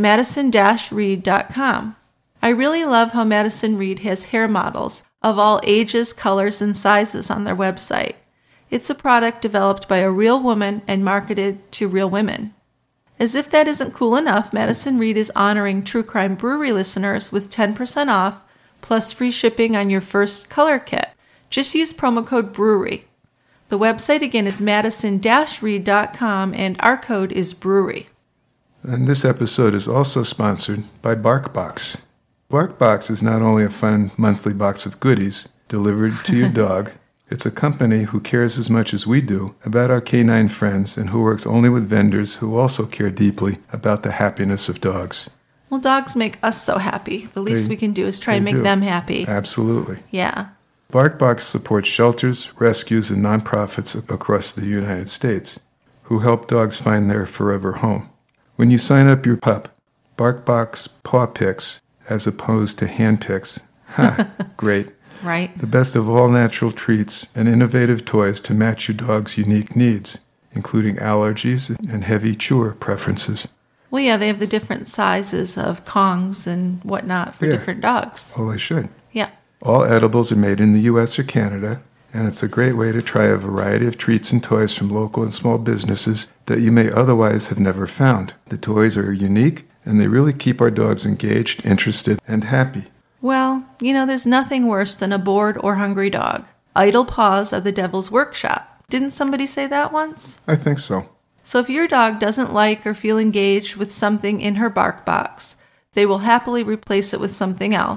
madison-reed.com. I really love how Madison Reed has hair models of all ages, colors, and sizes on their website. It's a product developed by a real woman and marketed to real women. As if that isn't cool enough, Madison Reed is honoring True Crime Brewery listeners with 10% off plus free shipping on your first color kit. Just use promo code BREWERY. The website again is madison-reed.com and our code is BREWERY. And this episode is also sponsored by BarkBox. BarkBox is not only a fun monthly box of goodies delivered to your dog, it's a company who cares as much as we do about our canine friends and who works only with vendors who also care deeply about the happiness of dogs. Well, dogs make us so happy. The least we can do is try and make them happy. Absolutely. Yeah. BarkBox supports shelters, rescues, and nonprofits across the United States who help dogs find their forever home. When you sign up your pup, BarkBox paw picks as opposed to hand picks. Ha, great. Right. The best of all natural treats and innovative toys to match your dog's unique needs, including allergies and heavy chewer preferences. Well, yeah, they have the different sizes of Kongs and whatnot for different dogs. Well, they should. Yeah. All edibles are made in the U.S. or Canada, and it's a great way to try a variety of treats and toys from local and small businesses that you may otherwise have never found. The toys are unique, and they really keep our dogs engaged, interested, and happy. Well, there's nothing worse than a bored or hungry dog. Idle paws are the devil's workshop. Didn't somebody say that once? I think so. So if your dog doesn't like or feel engaged with something in her BarkBox, they will happily replace it with something else.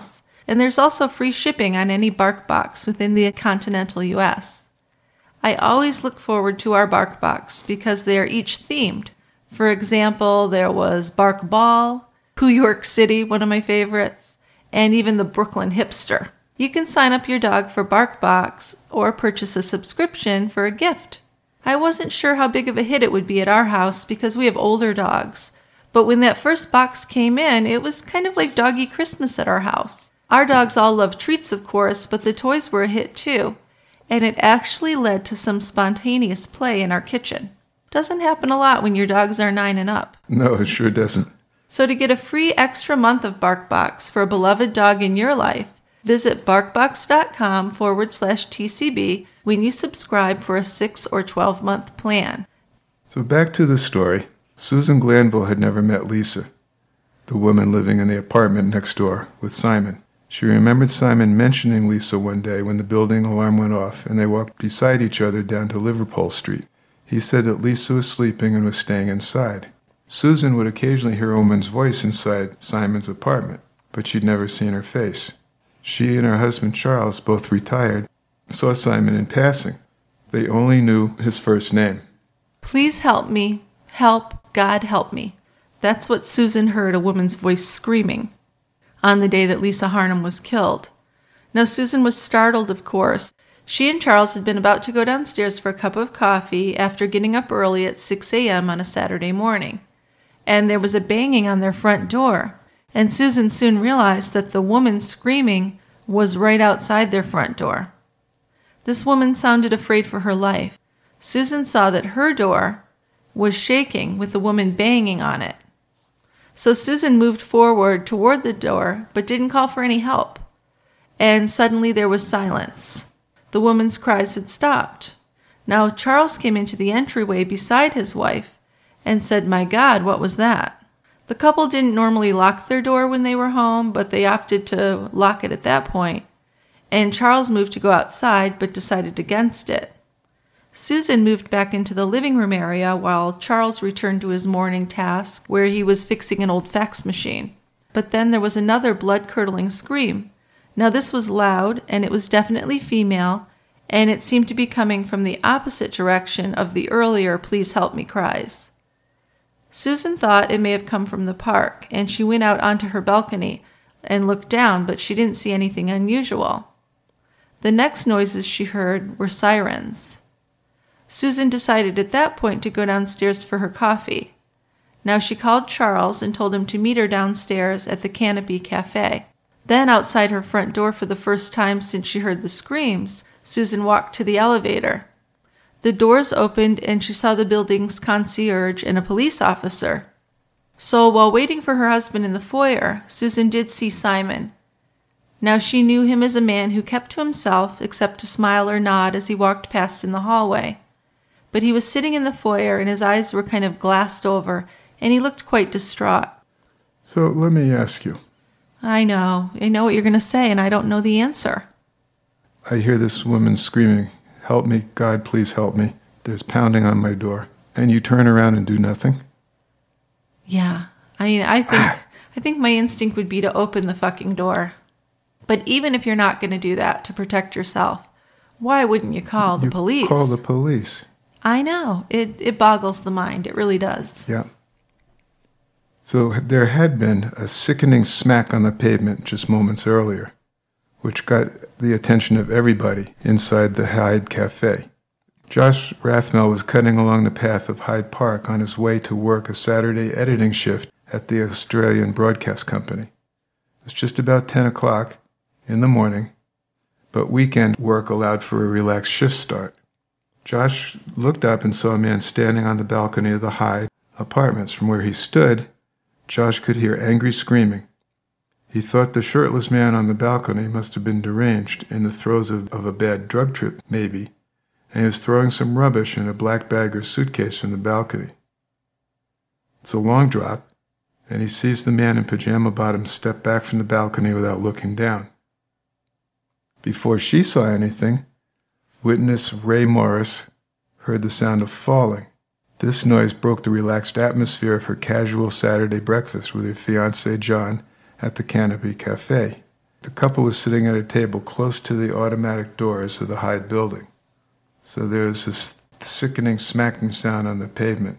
and there's also free shipping on any BarkBox within the continental U.S. I always look forward to our BarkBox because they are each themed. For example, there was Bark Ball, New York City, one of my favorites, and even the Brooklyn Hipster. You can sign up your dog for BarkBox or purchase a subscription for a gift. I wasn't sure how big of a hit it would be at our house because we have older dogs, but when that first box came in, it was kind of like Doggy Christmas at our house. Our dogs all love treats, of course, but the toys were a hit too, and it actually led to some spontaneous play in our kitchen. Doesn't happen a lot when your dogs are 9 and up. No, it sure doesn't. So to get a free extra month of BarkBox for a beloved dog in your life, visit barkbox.com/TCB when you subscribe for a 6 or 12-month plan. So back to the story. Susan Glanville had never met Lisa, the woman living in the apartment next door with Simon. She remembered Simon mentioning Lisa one day when the building alarm went off and they walked beside each other down to Liverpool Street. He said that Lisa was sleeping and was staying inside. Susan would occasionally hear a woman's voice inside Simon's apartment, but she'd never seen her face. She and her husband Charles, both retired, saw Simon in passing. They only knew his first name. Please help me. Help. God help me. That's what Susan heard a woman's voice screaming on the day that Lisa Harnum was killed. Now, Susan was startled, of course. She and Charles had been about to go downstairs for a cup of coffee after getting up early at 6 a.m. on a Saturday morning. And there was a banging on their front door. And Susan soon realized that the woman screaming was right outside their front door. This woman sounded afraid for her life. Susan saw that her door was shaking with the woman banging on it. So Susan moved forward toward the door, but didn't call for any help. And suddenly there was silence. The woman's cries had stopped. Now Charles came into the entryway beside his wife and said, "My God, what was that?" The couple didn't normally lock their door when they were home, but they opted to lock it at that point. And Charles moved to go outside, but decided against it. Susan moved back into the living room area while Charles returned to his morning task where he was fixing an old fax machine. But then there was another blood-curdling scream. Now this was loud, and it was definitely female, and it seemed to be coming from the opposite direction of the earlier "please help me" cries. Susan thought it may have come from the park, and she went out onto her balcony and looked down, but she didn't see anything unusual. The next noises she heard were sirens. Susan decided at that point to go downstairs for her coffee. Now she called Charles and told him to meet her downstairs at the Canopy Cafe. Then outside her front door for the first time since she heard the screams, Susan walked to the elevator. The doors opened and she saw the building's concierge and a police officer. So while waiting for her husband in the foyer, Susan did see Simon. Now she knew him as a man who kept to himself except to smile or nod as he walked past in the hallway. But he was sitting in the foyer and his eyes were kind of glassed over and he looked quite distraught. So let me ask you. I know what you're going to say, and I don't know the answer. I hear this woman screaming, "Help me, God, please help me." There's pounding on my door. And you turn around and do nothing? Yeah. I think my instinct would be to open the fucking door. But even if you're not going to do that to protect yourself, why wouldn't you call the police? Call the police. I know. It boggles the mind. It really does. Yeah. So there had been a sickening smack on the pavement just moments earlier, which got the attention of everybody inside the Hyde Cafe. Josh Rathmell was cutting along the path of Hyde Park on his way to work a Saturday editing shift at the Australian Broadcast Company. It was just about 10 o'clock in the morning, but weekend work allowed for a relaxed shift start. Josh looked up and saw a man standing on the balcony of the Hyde Apartments. From where he stood, Josh could hear angry screaming. He thought the shirtless man on the balcony must have been deranged, in the throes of a bad drug trip, maybe, and he was throwing some rubbish in a black bag or suitcase from the balcony. It's a long drop, and he sees the man in pajama bottoms step back from the balcony without looking down. Before she saw anything, witness Ray Morris heard the sound of falling. This noise broke the relaxed atmosphere of her casual Saturday breakfast with her fiancé John at the Canopy Cafe. The couple was sitting at a table close to the automatic doors of the Hyde building. So there was this sickening smacking sound on the pavement.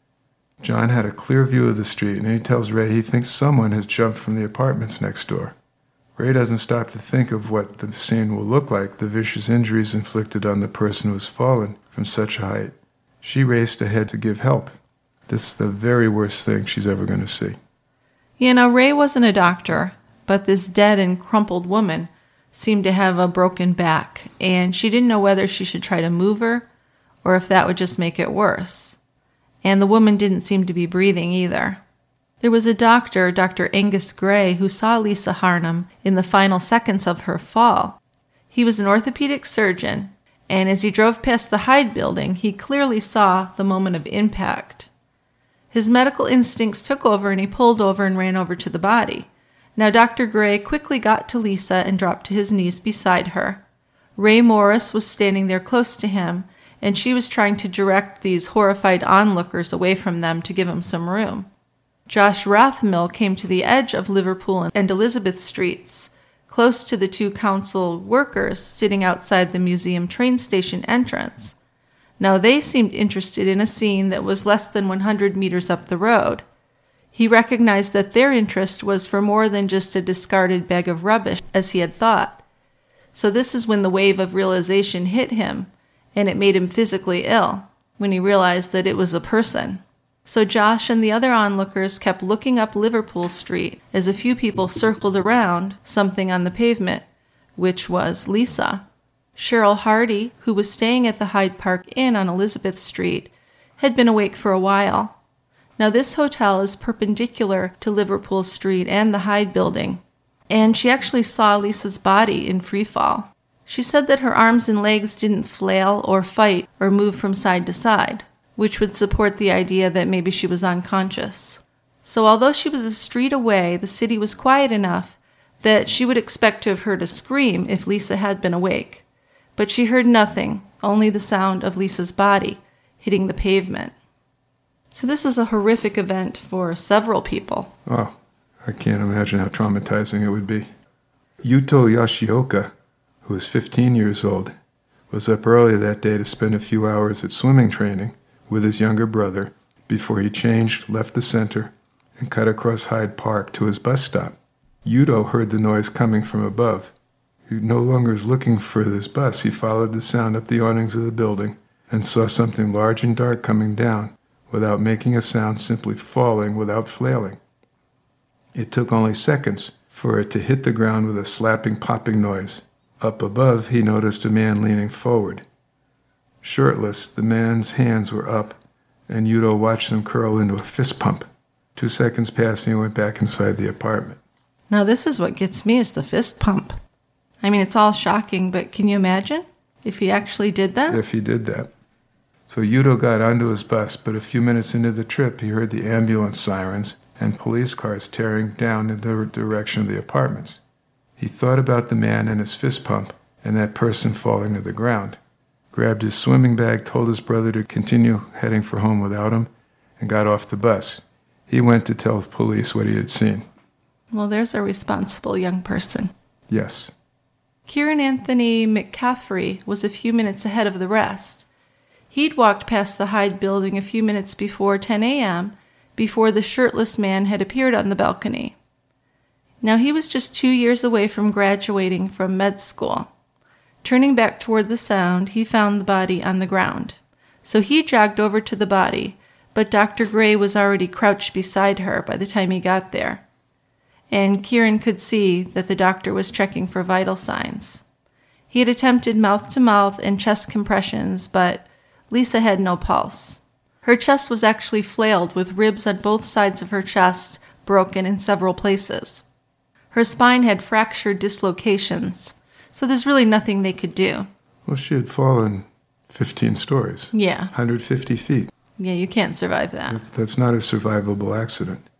John had a clear view of the street, and he tells Ray he thinks someone has jumped from the apartments next door. Ray doesn't stop to think of what the scene will look like, the vicious injuries inflicted on the person who has fallen from such a height. She raced ahead to give help. This is the very worst thing she's ever going to see. You know, Ray wasn't a doctor, but this dead and crumpled woman seemed to have a broken back, and she didn't know whether she should try to move her or if that would just make it worse. And the woman didn't seem to be breathing either. There was a doctor, Dr. Angus Gray, who saw Lisa Harnum in the final seconds of her fall. He was an orthopedic surgeon, and as he drove past the Hyde building, he clearly saw the moment of impact. His medical instincts took over, and he pulled over and ran over to the body. Now Dr. Gray quickly got to Lisa and dropped to his knees beside her. Ray Morris was standing there close to him, and she was trying to direct these horrified onlookers away from them to give him some room. Josh Rathmill came to the edge of Liverpool and Elizabeth Streets, close to the two council workers sitting outside the museum train station entrance. Now they seemed interested in a scene that was less than 100 meters up the road. He recognized that their interest was for more than just a discarded bag of rubbish, as he had thought. So this is when the wave of realization hit him, and it made him physically ill, when he realized that it was a person. So Josh and the other onlookers kept looking up Liverpool Street as a few people circled around something on the pavement, which was Lisa. Cheryl Hardy, who was staying at the Hyde Park Inn on Elizabeth Street, had been awake for a while. Now this hotel is perpendicular to Liverpool Street and the Hyde building, and she actually saw Lisa's body in free fall. She said that her arms and legs didn't flail or fight or move from side to side, which would support the idea that maybe she was unconscious. So although she was a street away, the city was quiet enough that she would expect to have heard a scream if Lisa had been awake. But she heard nothing, only the sound of Lisa's body hitting the pavement. So this is a horrific event for several people. Oh, I can't imagine how traumatizing it would be. Yuto Yoshioka, who was 15 years old, was up early that day to spend a few hours at swimming training with his younger brother before he changed, left the center, and cut across Hyde Park to his bus stop. Yuto heard the noise coming from above. He no longer was looking for this bus. He followed the sound up the awnings of the building and saw something large and dark coming down without making a sound, simply falling without flailing. It took only seconds for it to hit the ground with a slapping, popping noise. Up above, he noticed a man leaning forward. Shirtless, the man's hands were up, and Yuto watched them curl into a fist pump. 2 seconds passed, and he went back inside the apartment. Now this is what gets me, is the fist pump. I mean, it's all shocking, but can you imagine if he actually did that? If he did that. So Yuto got onto his bus, but a few minutes into the trip, he heard the ambulance sirens and police cars tearing down in the direction of the apartments. He thought about the man and his fist pump and that person falling to the ground, grabbed his swimming bag, told his brother to continue heading for home without him, and got off the bus. He went to tell the police what he had seen. Well, there's a responsible young person. Yes. Kieran Anthony McCaffrey was a few minutes ahead of the rest. He'd walked past the Hyde building a few minutes before 10 a.m., before the shirtless man had appeared on the balcony. Now he was just 2 years away from graduating from med school. Turning back toward the sound, he found the body on the ground. So he jogged over to the body, but Dr. Gray was already crouched beside her by the time he got there. And Kieran could see that the doctor was checking for vital signs. He had attempted mouth-to-mouth and chest compressions, but Lisa had no pulse. Her chest was actually flailed, with ribs on both sides of her chest broken in several places. Her spine had fractured dislocations, so there's really nothing they could do. Well, she had fallen 15 stories. Yeah. 150 feet. Yeah, you can't survive that. That's not a survivable accident.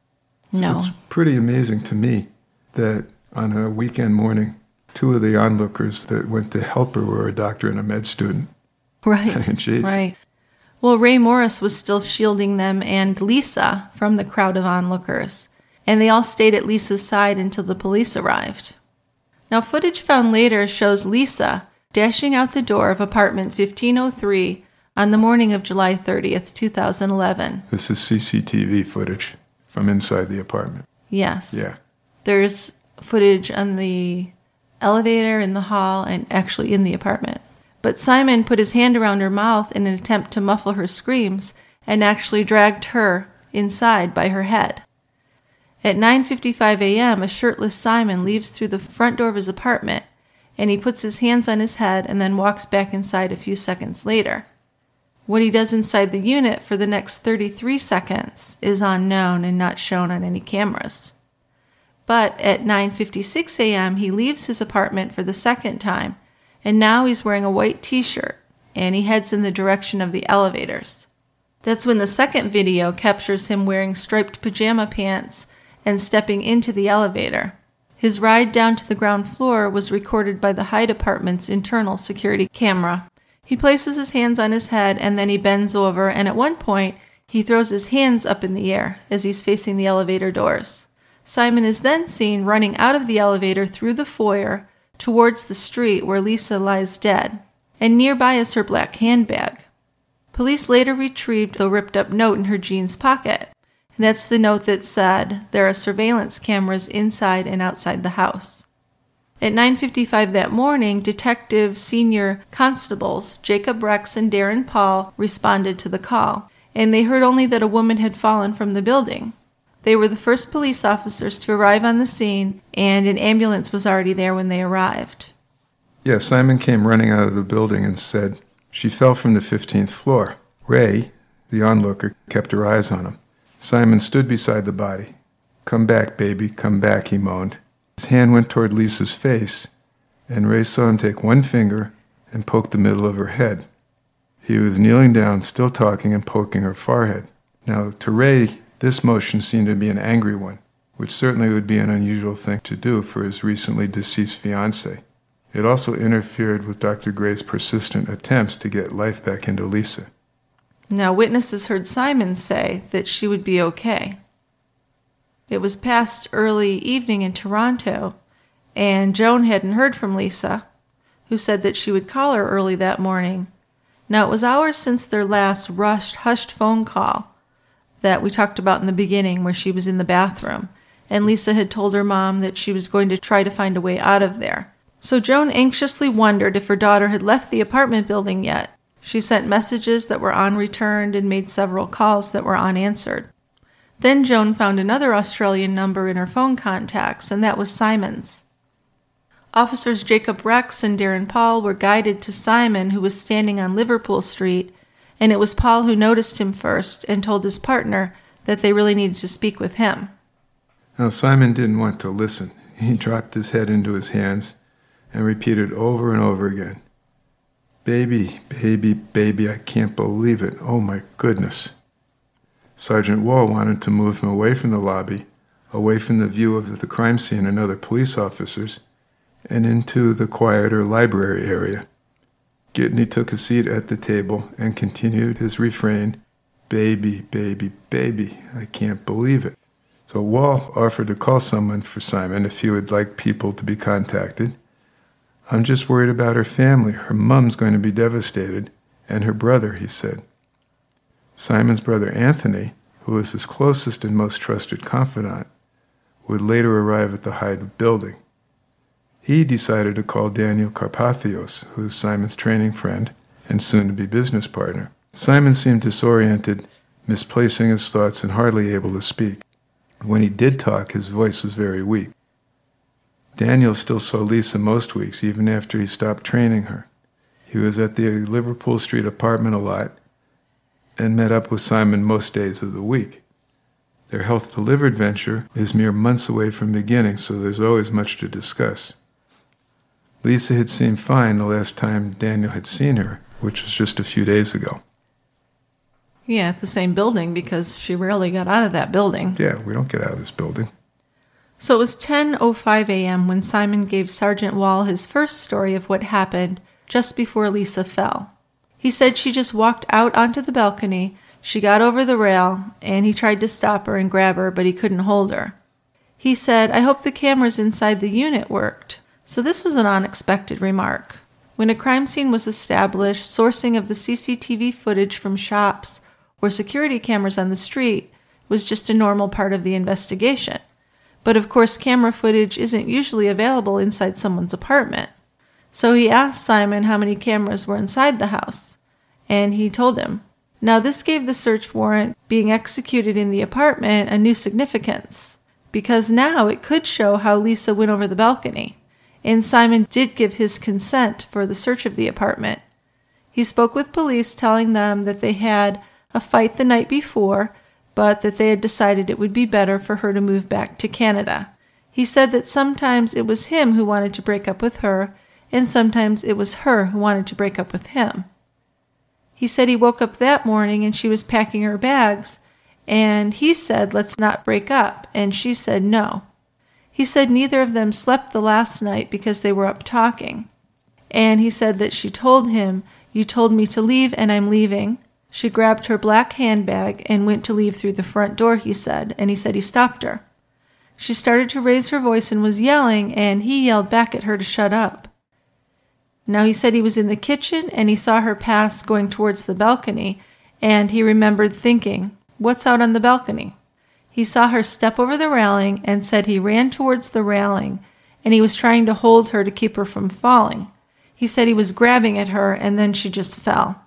So No. it's pretty amazing to me that on a weekend morning, 2 of the onlookers that went to help her were a doctor and a med student. Right. Jeez. Right. Well, Ray Morris was still shielding them and Lisa from the crowd of onlookers, and they all stayed at Lisa's side until the police arrived. Now, footage found later shows Lisa dashing out the door of apartment 1503 on the morning of July 30th, 2011. This is CCTV footage from inside the apartment. Yes. Yeah. There's footage on the elevator, in the hall, and actually in the apartment. But Simon put his hand around her mouth in an attempt to muffle her screams and actually dragged her inside by her head. At 9:55 a.m., a shirtless Simon leaves through the front door of his apartment, and he puts his hands on his head and then walks back inside a few seconds later. What he does inside the unit for the next 33 seconds is unknown and not shown on any cameras. But at 9:56 a.m., he leaves his apartment for the second time, and now he's wearing a white t-shirt, and he heads in the direction of the elevators. That's when the second video captures him wearing striped pajama pants and stepping into the elevator. His ride down to the ground floor was recorded by the Hyde apartment's internal security camera. He places his hands on his head and then he bends over, and at one point he throws his hands up in the air as he's facing the elevator doors. Simon is then seen running out of the elevator through the foyer towards the street where Lisa lies dead, and nearby is her black handbag. Police later retrieved the ripped-up note in her jeans pocket. That's the note that said there are surveillance cameras inside and outside the house. At 9:55 that morning, Detective Senior Constables Jacob Rex and Darren Paul responded to the call, and they heard only that a woman had fallen from the building. They were the first police officers to arrive on the scene, and an ambulance was already there when they arrived. Yeah, Simon came running out of the building and said she fell from the 15th floor. Ray, the onlooker, kept her eyes on him. Simon stood beside the body. "Come back, baby, come back," he moaned. His hand went toward Lisa's face, and Ray saw him take one finger and poke the middle of her head. He was kneeling down, still talking and poking her forehead. Now, to Ray, this motion seemed to be an angry one, which certainly would be an unusual thing to do for his recently deceased fiancée. It also interfered with Dr. Gray's persistent attempts to get life back into Lisa. Now, witnesses heard Simon say that she would be okay. It was past early evening in Toronto, and Joan hadn't heard from Lisa, who said that she would call her early that morning. Now, it was hours since their last rushed, hushed phone call that we talked about in the beginning, where she was in the bathroom, and Lisa had told her mom that she was going to try to find a way out of there. So Joan anxiously wondered if her daughter had left the apartment building yet. She sent messages that were unreturned and made several calls that were unanswered. Then Joan found another Australian number in her phone contacts, and that was Simon's. Officers Jacob Rex and Darren Paul were guided to Simon, who was standing on Liverpool Street, and it was Paul who noticed him first and told his partner that they really needed to speak with him. Now, Simon didn't want to listen. He dropped his head into his hands and repeated over and over again, "Baby, baby, baby, I can't believe it. Oh, my goodness." Sergeant Wall wanted to move him away from the lobby, away from the view of the crime scene and other police officers, and into the quieter library area. Gitney took a seat at the table and continued his refrain, "Baby, baby, baby, I can't believe it." So Wall offered to call someone for Simon if he would like people to be contacted. "I'm just worried about her family. Her mom's going to be devastated, and her brother," he said. Simon's brother Anthony, who was his closest and most trusted confidant, would later arrive at the Hyde building. He decided to call Daniel Carpathios, who is Simon's training friend and soon-to-be business partner. Simon seemed disoriented, misplacing his thoughts and hardly able to speak. When he did talk, his voice was very weak. Daniel still saw Lisa most weeks, even after he stopped training her. He was at the Liverpool Street apartment a lot and met up with Simon most days of the week. Their health-delivered venture is mere months away from beginning, so there's always much to discuss. Lisa had seemed fine the last time Daniel had seen her, which was just a few days ago. Yeah, at the same building, because she rarely got out of that building. Yeah, we don't get out of this building. So it was 10:05 a.m. when Simon gave Sergeant Wall his first story of what happened just before Lisa fell. He said she just walked out onto the balcony, she got over the rail, and he tried to stop her and grab her, but he couldn't hold her. He said, "I hope the cameras inside the unit worked." So this was an unexpected remark. When a crime scene was established, sourcing of the CCTV footage from shops or security cameras on the street was just a normal part of the investigation. But of course, camera footage isn't usually available inside someone's apartment. So he asked Simon how many cameras were inside the house, and he told him. Now this gave the search warrant being executed in the apartment a new significance, because now it could show how Lisa went over the balcony. And Simon did give his consent for the search of the apartment. He spoke with police, telling them that they had a fight the night before, but that they had decided it would be better for her to move back to Canada. He said that sometimes it was him who wanted to break up with her, and sometimes it was her who wanted to break up with him. He said he woke up that morning and she was packing her bags, and he said, "Let's not break up," and she said no. He said neither of them slept the last night because they were up talking. And he said that she told him, "You told me to leave and I'm leaving." She grabbed her black handbag and went to leave through the front door, he said, and he said he stopped her. She started to raise her voice and was yelling, and he yelled back at her to shut up. Now he said he was in the kitchen and he saw her pass going towards the balcony, and he remembered thinking, "What's out on the balcony?" He saw her step over the railing and said he ran towards the railing and he was trying to hold her to keep her from falling. He said he was grabbing at her and then she just fell.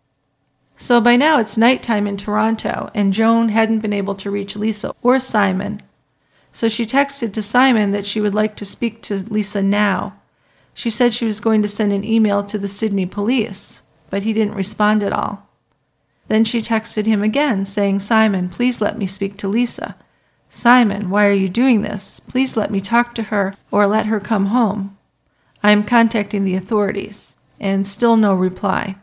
So by now it's nighttime in Toronto, and Joan hadn't been able to reach Lisa or Simon. So she texted to Simon that she would like to speak to Lisa now. She said she was going to send an email to the Sydney police, but he didn't respond at all. Then she texted him again, saying, "Simon, please let me speak to Lisa. Simon, why are you doing this? Please let me talk to her or let her come home. I am contacting the authorities." And still no reply.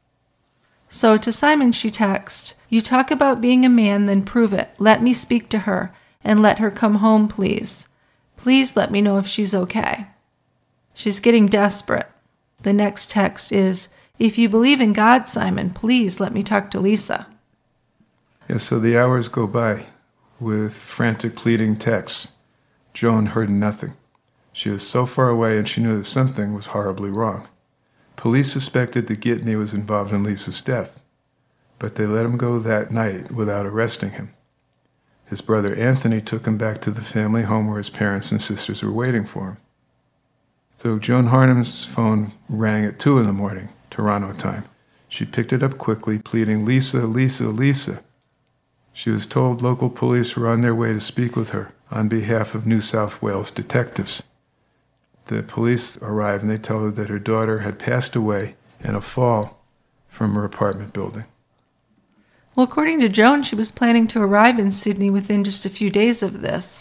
So to Simon she texted, "You talk about being a man, then prove it. Let me speak to her and let her come home, please. Please let me know if she's okay." She's getting desperate. The next text is, "If you believe in God, Simon, please let me talk to Lisa." Yeah, so the hours go by with frantic pleading texts. Joan heard nothing. She was so far away and she knew that something was horribly wrong. Police suspected that Gitney was involved in Lisa's death, but they let him go that night without arresting him. His brother Anthony took him back to the family home where his parents and sisters were waiting for him. So Joan Harnum's phone rang at 2 a.m, Toronto time. She picked it up quickly, pleading, "Lisa, Lisa, Lisa." She was told local police were on their way to speak with her on behalf of New South Wales detectives. The police arrive and they tell her that her daughter had passed away in a fall from her apartment building. Well, according to Joan, she was planning to arrive in Sydney within just a few days of this.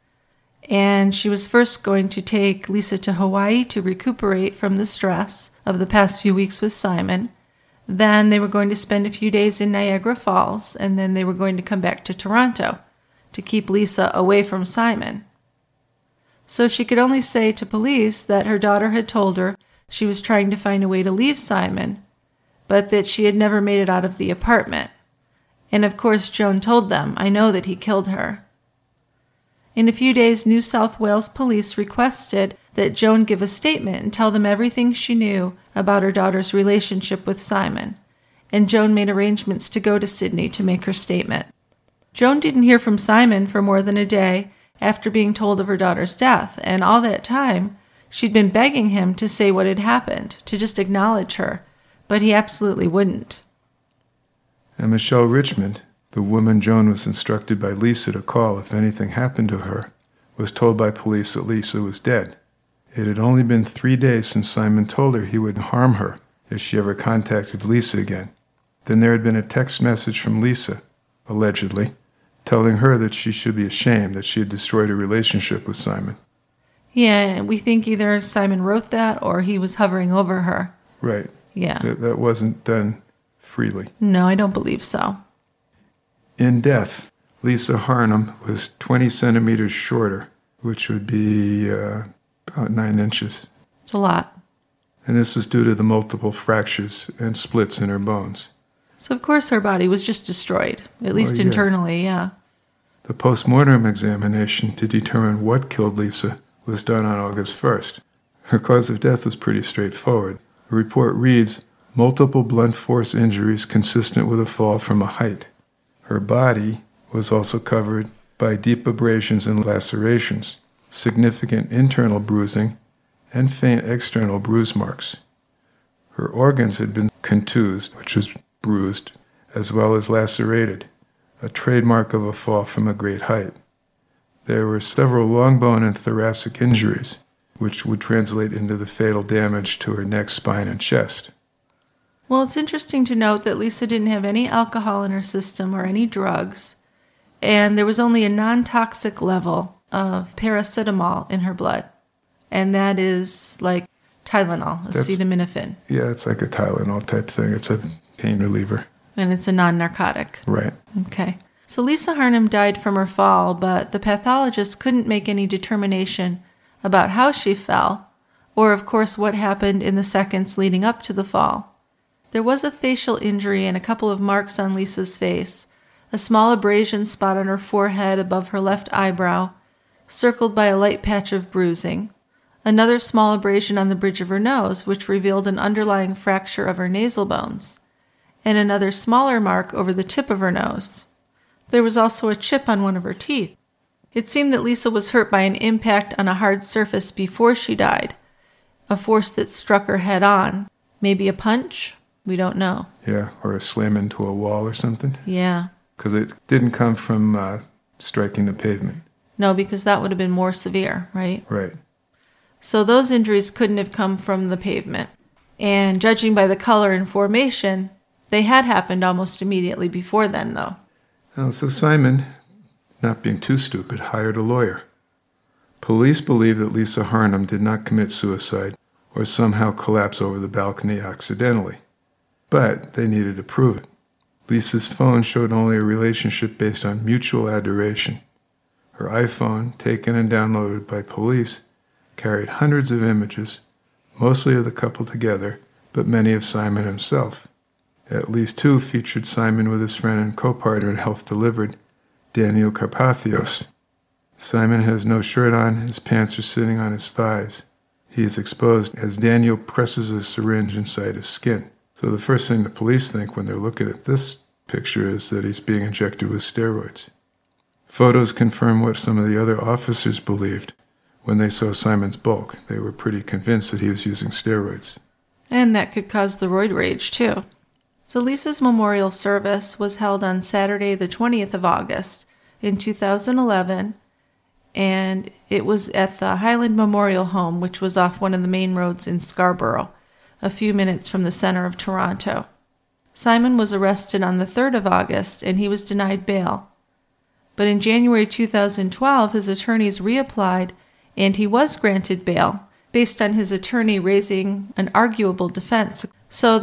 And she was first going to take Lisa to Hawaii to recuperate from the stress of the past few weeks with Simon. Then they were going to spend a few days in Niagara Falls, and then they were going to come back to Toronto to keep Lisa away from Simon. So she could only say to police that her daughter had told her she was trying to find a way to leave Simon, but that she had never made it out of the apartment. And of course Joan told them, "I know that he killed her." In a few days, New South Wales police requested that Joan give a statement and tell them everything she knew about her daughter's relationship with Simon, and Joan made arrangements to go to Sydney to make her statement. Joan didn't hear from Simon for more than a day after being told of her daughter's death, and all that time she'd been begging him to say what had happened, to just acknowledge her, but he absolutely wouldn't. And Michelle Richmond, the woman Joan was instructed by Lisa to call if anything happened to her, was told by police that Lisa was dead. It had only been 3 days since Simon told her he would harm her if she ever contacted Lisa again. Then there had been a text message from Lisa, allegedly, telling her that she should be ashamed that she had destroyed her relationship with Simon. Yeah, and we think either Simon wrote that or he was hovering over her. Right. Yeah. That wasn't done freely. No, I don't believe so. In death, Lisa Harnum was 20 centimeters shorter, which would be about 9 inches. It's a lot. And this was due to the multiple fractures and splits in her bones. So of course her body was just destroyed, at least internally, yeah. The post-mortem examination to determine what killed Lisa was done on August 1st. Her cause of death was pretty straightforward. The report reads, multiple blunt force injuries consistent with a fall from a height. Her body was also covered by deep abrasions and lacerations, significant internal bruising, and faint external bruise marks. Her organs had been contused, which was bruised, as well as lacerated, a trademark of a fall from a great height. There were several long bone and thoracic injuries, which would translate into the fatal damage to her neck, spine, and chest. Well, it's interesting to note that Lisa didn't have any alcohol in her system or any drugs, and there was only a non-toxic level of paracetamol in her blood, and that is like Tylenol, acetaminophen. Yeah, it's like a Tylenol type thing. It's a pain reliever. And it's a non-narcotic. Right. Okay. So Lisa Harnum died from her fall, but the pathologist couldn't make any determination about how she fell, or of course what happened in the seconds leading up to the fall. There was a facial injury and a couple of marks on Lisa's face, a small abrasion spot on her forehead above her left eyebrow, circled by a light patch of bruising, another small abrasion on the bridge of her nose, which revealed an underlying fracture of her nasal bones, and another smaller mark over the tip of her nose. There was also a chip on one of her teeth. It seemed that Lisa was hurt by an impact on a hard surface before she died, a force that struck her head on. Maybe a punch? We don't know. Yeah, or a slam into a wall or something. Yeah. Because it didn't come from striking the pavement. No, because that would have been more severe, right? Right. So those injuries couldn't have come from the pavement. And judging by the color and formation, they had happened almost immediately before then, though. So Simon, not being too stupid, hired a lawyer. Police believe that Lisa Harnum did not commit suicide or somehow collapse over the balcony accidentally. But they needed to prove it. Lisa's phone showed only a relationship based on mutual adoration. Her iPhone, taken and downloaded by police, carried hundreds of images, mostly of the couple together, but many of Simon himself. At least 2 featured Simon with his friend and co-partner in Health Delivered, Daniel Carpathios. Simon has no shirt on, his pants are sitting on his thighs. He is exposed as Daniel presses a syringe inside his skin. So the first thing the police think when they're looking at this picture is that he's being injected with steroids. Photos confirm what some of the other officers believed when they saw Simon's bulk. They were pretty convinced that he was using steroids. And that could cause the roid rage, too. So Lisa's memorial service was held on Saturday, the 20th of August in 2011, and it was at the Highland Memorial Home, which was off one of the main roads in Scarborough, a few minutes from the center of Toronto. Simon was arrested on the 3rd of August, and he was denied bail. But in January 2012, his attorneys reapplied, and he was granted bail, based on his attorney raising an arguable defense. So the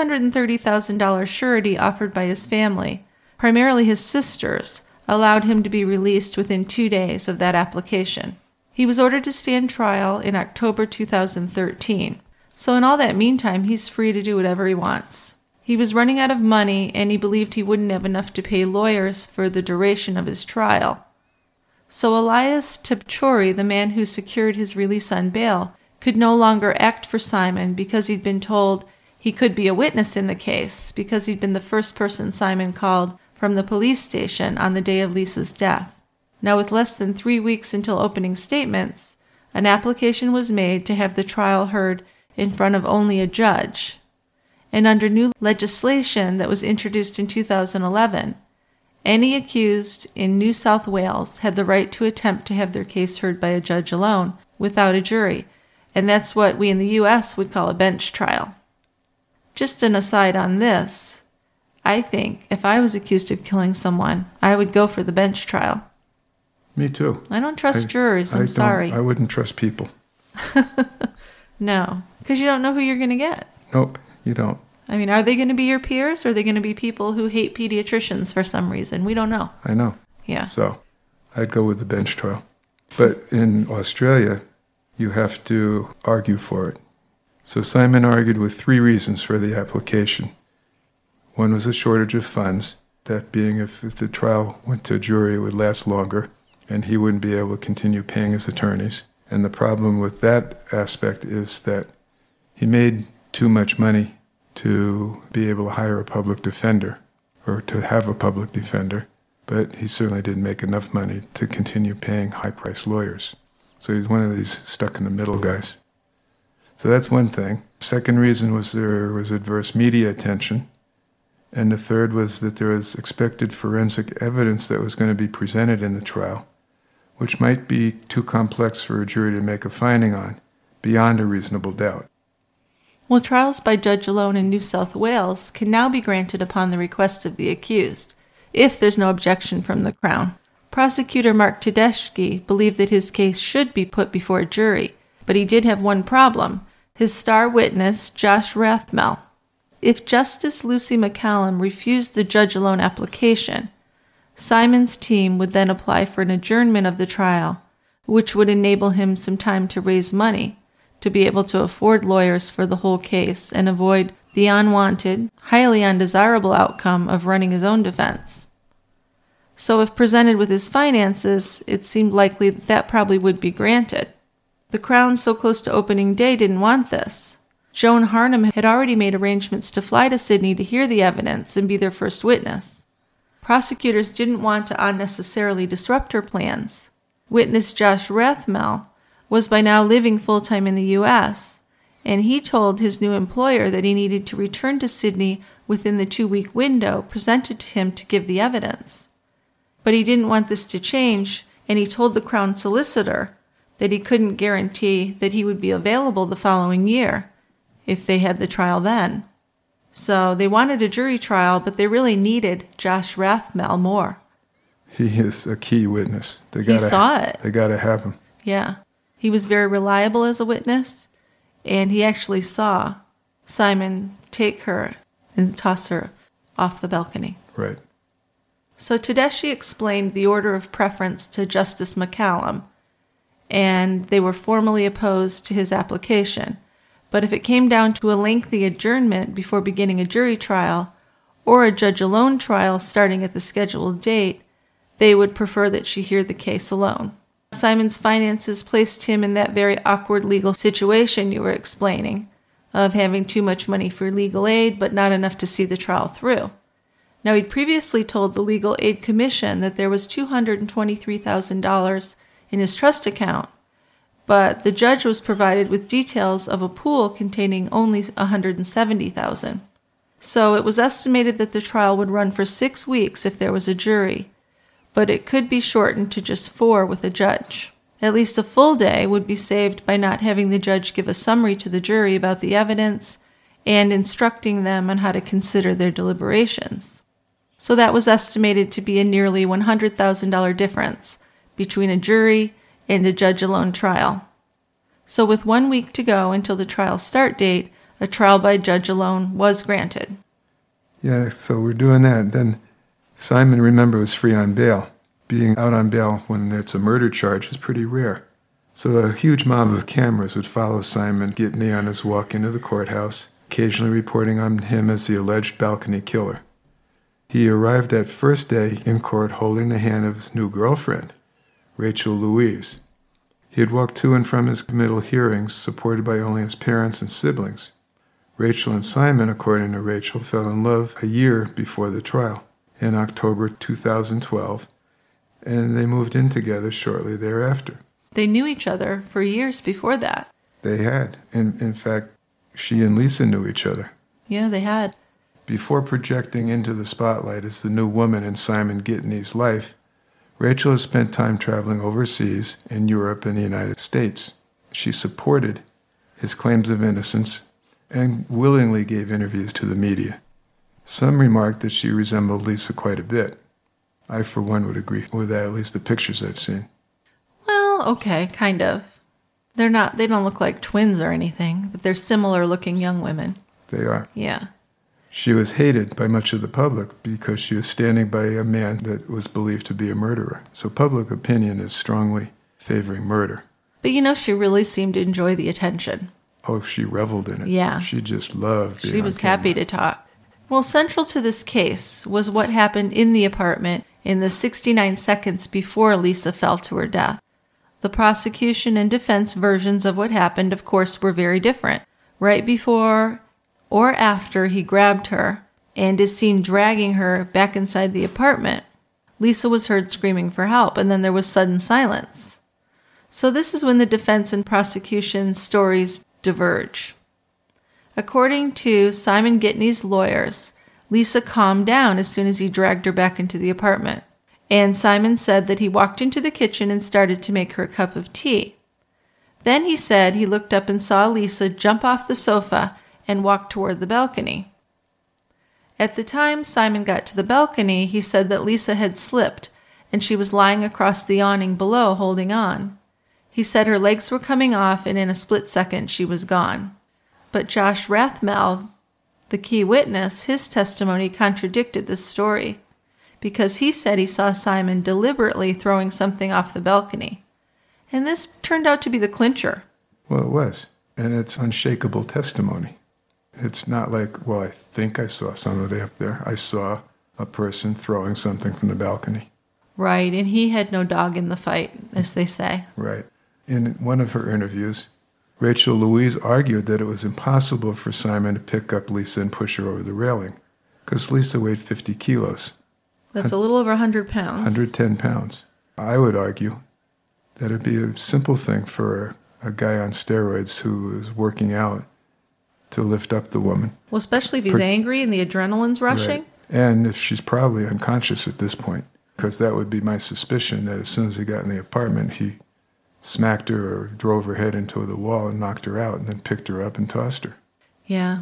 $630,000 surety offered by his family, primarily his sisters, allowed him to be released within 2 days of that application. He was ordered to stand trial in October 2013. So in all that meantime, he's free to do whatever he wants. He was running out of money, and he believed he wouldn't have enough to pay lawyers for the duration of his trial. So Elias Tepchori, the man who secured his release on bail, could no longer act for Simon because he'd been told he could be a witness in the case because he'd been the first person Simon called from the police station on the day of Lisa's death. Now, with less than 3 weeks until opening statements, an application was made to have the trial heard in front of only a judge. And under new legislation that was introduced in 2011, any accused in New South Wales had the right to attempt to have their case heard by a judge alone, without a jury, and that's what we in the U.S. would call a bench trial. Just an aside on this, I think if I was accused of killing someone, I would go for the bench trial. Me too. I don't trust jurors, I'm sorry. I wouldn't trust people. No, because you don't know who you're going to get. Nope, you don't. I mean, are they going to be your peers, or are they going to be people who hate pediatricians for some reason? We don't know. I know. Yeah. So I'd go with the bench trial. But in Australia, you have to argue for it. So Simon argued with 3 reasons for the application. One was a shortage of funds, that being if the trial went to a jury, it would last longer, and he wouldn't be able to continue paying his attorneys. And the problem with that aspect is that he made too much money to be able to hire a public defender or to have a public defender, but he certainly didn't make enough money to continue paying high-priced lawyers. So he's one of these stuck-in-the-middle guys. So that's one thing. Second reason was there was adverse media attention. And the third was that there was expected forensic evidence that was going to be presented in the trial, which might be too complex for a jury to make a finding on, beyond a reasonable doubt. Well, trials by judge alone in New South Wales can now be granted upon the request of the accused, if there's no objection from the Crown. Prosecutor Mark Tedeschi believed that his case should be put before a jury, but he did have one problem: his star witness, Josh Rathmell. If Justice Lucy McCallum refused the judge-alone application, Simon's team would then apply for an adjournment of the trial, which would enable him some time to raise money to be able to afford lawyers for the whole case and avoid the unwanted, highly undesirable outcome of running his own defense. So if presented with his finances, it seemed likely that probably would be granted. The Crown, so close to opening day, didn't want this. Joan Harnham had already made arrangements to fly to Sydney to hear the evidence and be their first witness. Prosecutors didn't want to unnecessarily disrupt her plans. Witness Josh Rathmell was by now living full-time in the U.S., and he told his new employer that he needed to return to Sydney within the 2-week window presented to him to give the evidence. But he didn't want this to change, and he told the Crown solicitor that he couldn't guarantee that he would be available the following year if they had the trial then. So they wanted a jury trial, but they really needed Josh Rathmell more. He is a key witness. He saw it. They got to have him. Yeah. He was very reliable as a witness, and he actually saw Simon take her and toss her off the balcony. Right. So Tedeschi explained the order of preference to Justice McCallum, and they were formally opposed to his application. But if it came down to a lengthy adjournment before beginning a jury trial, or a judge-alone trial starting at the scheduled date, they would prefer that she hear the case alone. Simon's finances placed him in that very awkward legal situation you were explaining, of having too much money for legal aid but not enough to see the trial through. Now, he'd previously told the Legal Aid Commission that there was $223,000 in his trust account, but the judge was provided with details of a pool containing only $170,000. So it was estimated that the trial would run for 6 weeks if there was a jury, but it could be shortened to just 4 with a judge. At least a full day would be saved by not having the judge give a summary to the jury about the evidence and instructing them on how to consider their deliberations. So that was estimated to be a nearly $100,000 difference between a jury and a judge-alone trial. So with 1 week to go until the trial start date, a trial by judge alone was granted. Yeah, so we're doing that. Then Simon, remember, was free on bail. Being out on bail when it's a murder charge is pretty rare. So a huge mob of cameras would follow Simon Gitney on his walk into the courthouse, occasionally reporting on him as the alleged balcony killer. He arrived that first day in court holding the hand of his new girlfriend, Rachel Louise. He had walked to and from his committal hearings, supported by only his parents and siblings. Rachel and Simon, according to Rachel, fell in love a year before the trial, in October 2012, and they moved in together shortly thereafter. They knew each other for years before that. They had. In fact, she and Lisa knew each other. Yeah, they had. Before projecting into the spotlight as the new woman in Simon Gitney's life, Rachel has spent time traveling overseas in Europe and the United States. She supported his claims of innocence and willingly gave interviews to the media. Some remarked that she resembled Lisa quite a bit. I, for one, would agree with that, at least the pictures I've seen. Well, okay, kind of. They don't look like twins or anything, but they're similar-looking young women. They are. Yeah. She was hated by much of the public because she was standing by a man that was believed to be a murderer. So public opinion is strongly favoring murder. But she really seemed to enjoy the attention. Oh, she reveled in it. Yeah. She just loved being She was on camera. happy to talk. Well, central to this case was what happened in the apartment in the 69 seconds before Lisa fell to her death. The prosecution and defense versions of what happened, of course, were very different. Right before or after he grabbed her and is seen dragging her back inside the apartment, Lisa was heard screaming for help, and then there was sudden silence. So this is when the defense and prosecution stories diverge. According to Simon Gitney's lawyers, Lisa calmed down as soon as he dragged her back into the apartment. And Simon said that he walked into the kitchen and started to make her a cup of tea. Then he said he looked up and saw Lisa jump off the sofa and walk toward the balcony. At the time Simon got to the balcony, he said that Lisa had slipped and she was lying across the awning below holding on. He said her legs were coming off and in a split second she was gone. But Josh Rathmel, the key witness, his testimony contradicted this story, because he said he saw Simon deliberately throwing something off the balcony. And this turned out to be the clincher. Well, it was. And it's unshakable testimony. It's not like, well, I think I saw somebody up there. I saw a person throwing something from the balcony. Right, and he had no dog in the fight, as they say. Right. In one of her interviews, Rachel Louise argued that it was impossible for Simon to pick up Lisa and push her over the railing, because Lisa weighed 50 kilos. That's a little over 100 pounds. 110 pounds. I would argue that it'd be a simple thing for a guy on steroids who is working out to lift up the woman. Well, especially if he's angry and the adrenaline's rushing. Right. And if she's probably unconscious at this point, because that would be my suspicion, that as soon as he got in the apartment, he smacked her or drove her head into the wall and knocked her out and then picked her up and tossed her. Yeah,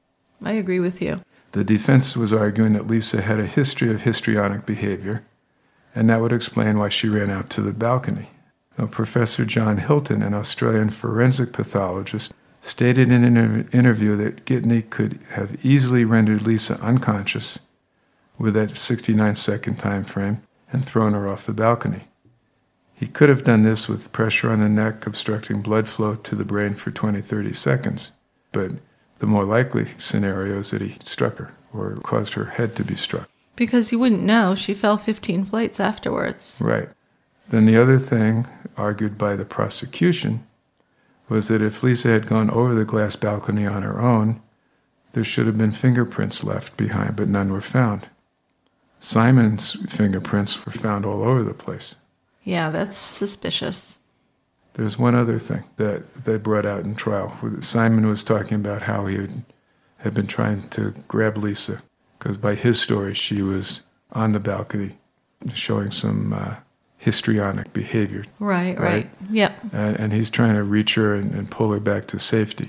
I agree with you. The defense was arguing that Lisa had a history of histrionic behavior, and that would explain why she ran out to the balcony. Now, Professor John Hilton, an Australian forensic pathologist, stated in an interview that Gitney could have easily rendered Lisa unconscious with that 69-second time frame and thrown her off the balcony. He could have done this with pressure on the neck obstructing blood flow to the brain for 20-30 seconds, but the more likely scenario is that he struck her or caused her head to be struck. Because you wouldn't know. She fell 15 flights afterwards. Right. Then the other thing argued by the prosecution was that if Lisa had gone over the glass balcony on her own, there should have been fingerprints left behind, but none were found. Simon's fingerprints were found all over the place. Yeah, that's suspicious. There's one other thing that they brought out in trial. Simon was talking about how he had been trying to grab Lisa, because by his story, she was on the balcony showing some histrionic behavior. Right. Yep. And he's trying to reach her and pull her back to safety.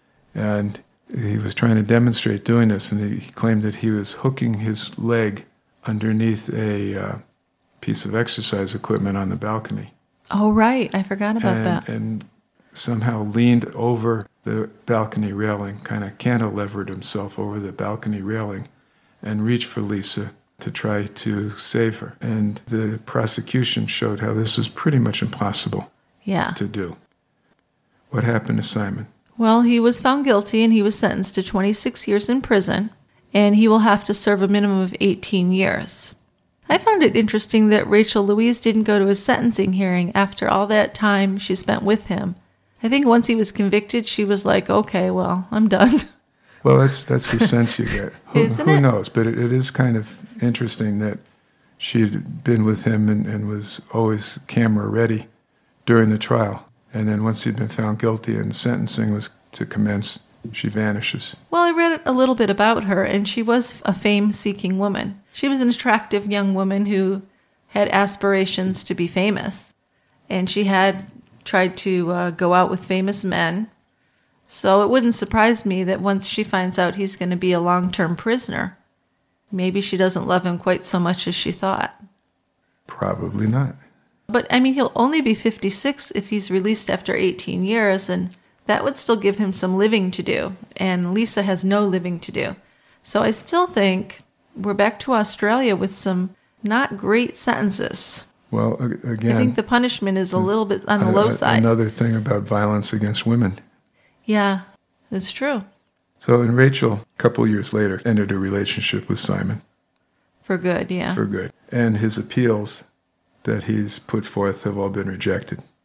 And he was trying to demonstrate doing this, and he claimed that he was hooking his leg underneath a piece of exercise equipment on the balcony. Oh, right. I forgot about that. And somehow leaned over the balcony railing, kind of cantilevered himself over the balcony railing, and reached for Lisa to try to save her. And the prosecution showed how this was pretty much impossible to do. What happened to Simon? Well, he was found guilty and he was sentenced to 26 years in prison, and he will have to serve a minimum of 18 years. I found it interesting that Rachel Louise didn't go to his sentencing hearing after all that time she spent with him. I think once he was convicted, she was like, okay, well, I'm done. Well, that's the sense you get. Who it? knows? But it is kind of interesting that she'd been with him and was always camera ready during the trial. And then once he'd been found guilty and sentencing was to commence, she vanishes. Well, I read a little bit about her, and she was a fame-seeking woman. She was an attractive young woman who had aspirations to be famous. And she had tried to go out with famous men. So it wouldn't surprise me that once she finds out he's going to be a long-term prisoner, maybe she doesn't love him quite so much as she thought. Probably not. But, I mean, he'll only be 56 if he's released after 18 years, and that would still give him some living to do. And Lisa has no living to do. So I still think we're back to Australia with some not great sentences. Well, again, I think the punishment is a little bit on the low side. Another thing about violence against women. Yeah, that's true. So, and Rachel, a couple of years later, entered a relationship with Simon. For good, yeah. For good. And his appeals that he's put forth have all been rejected.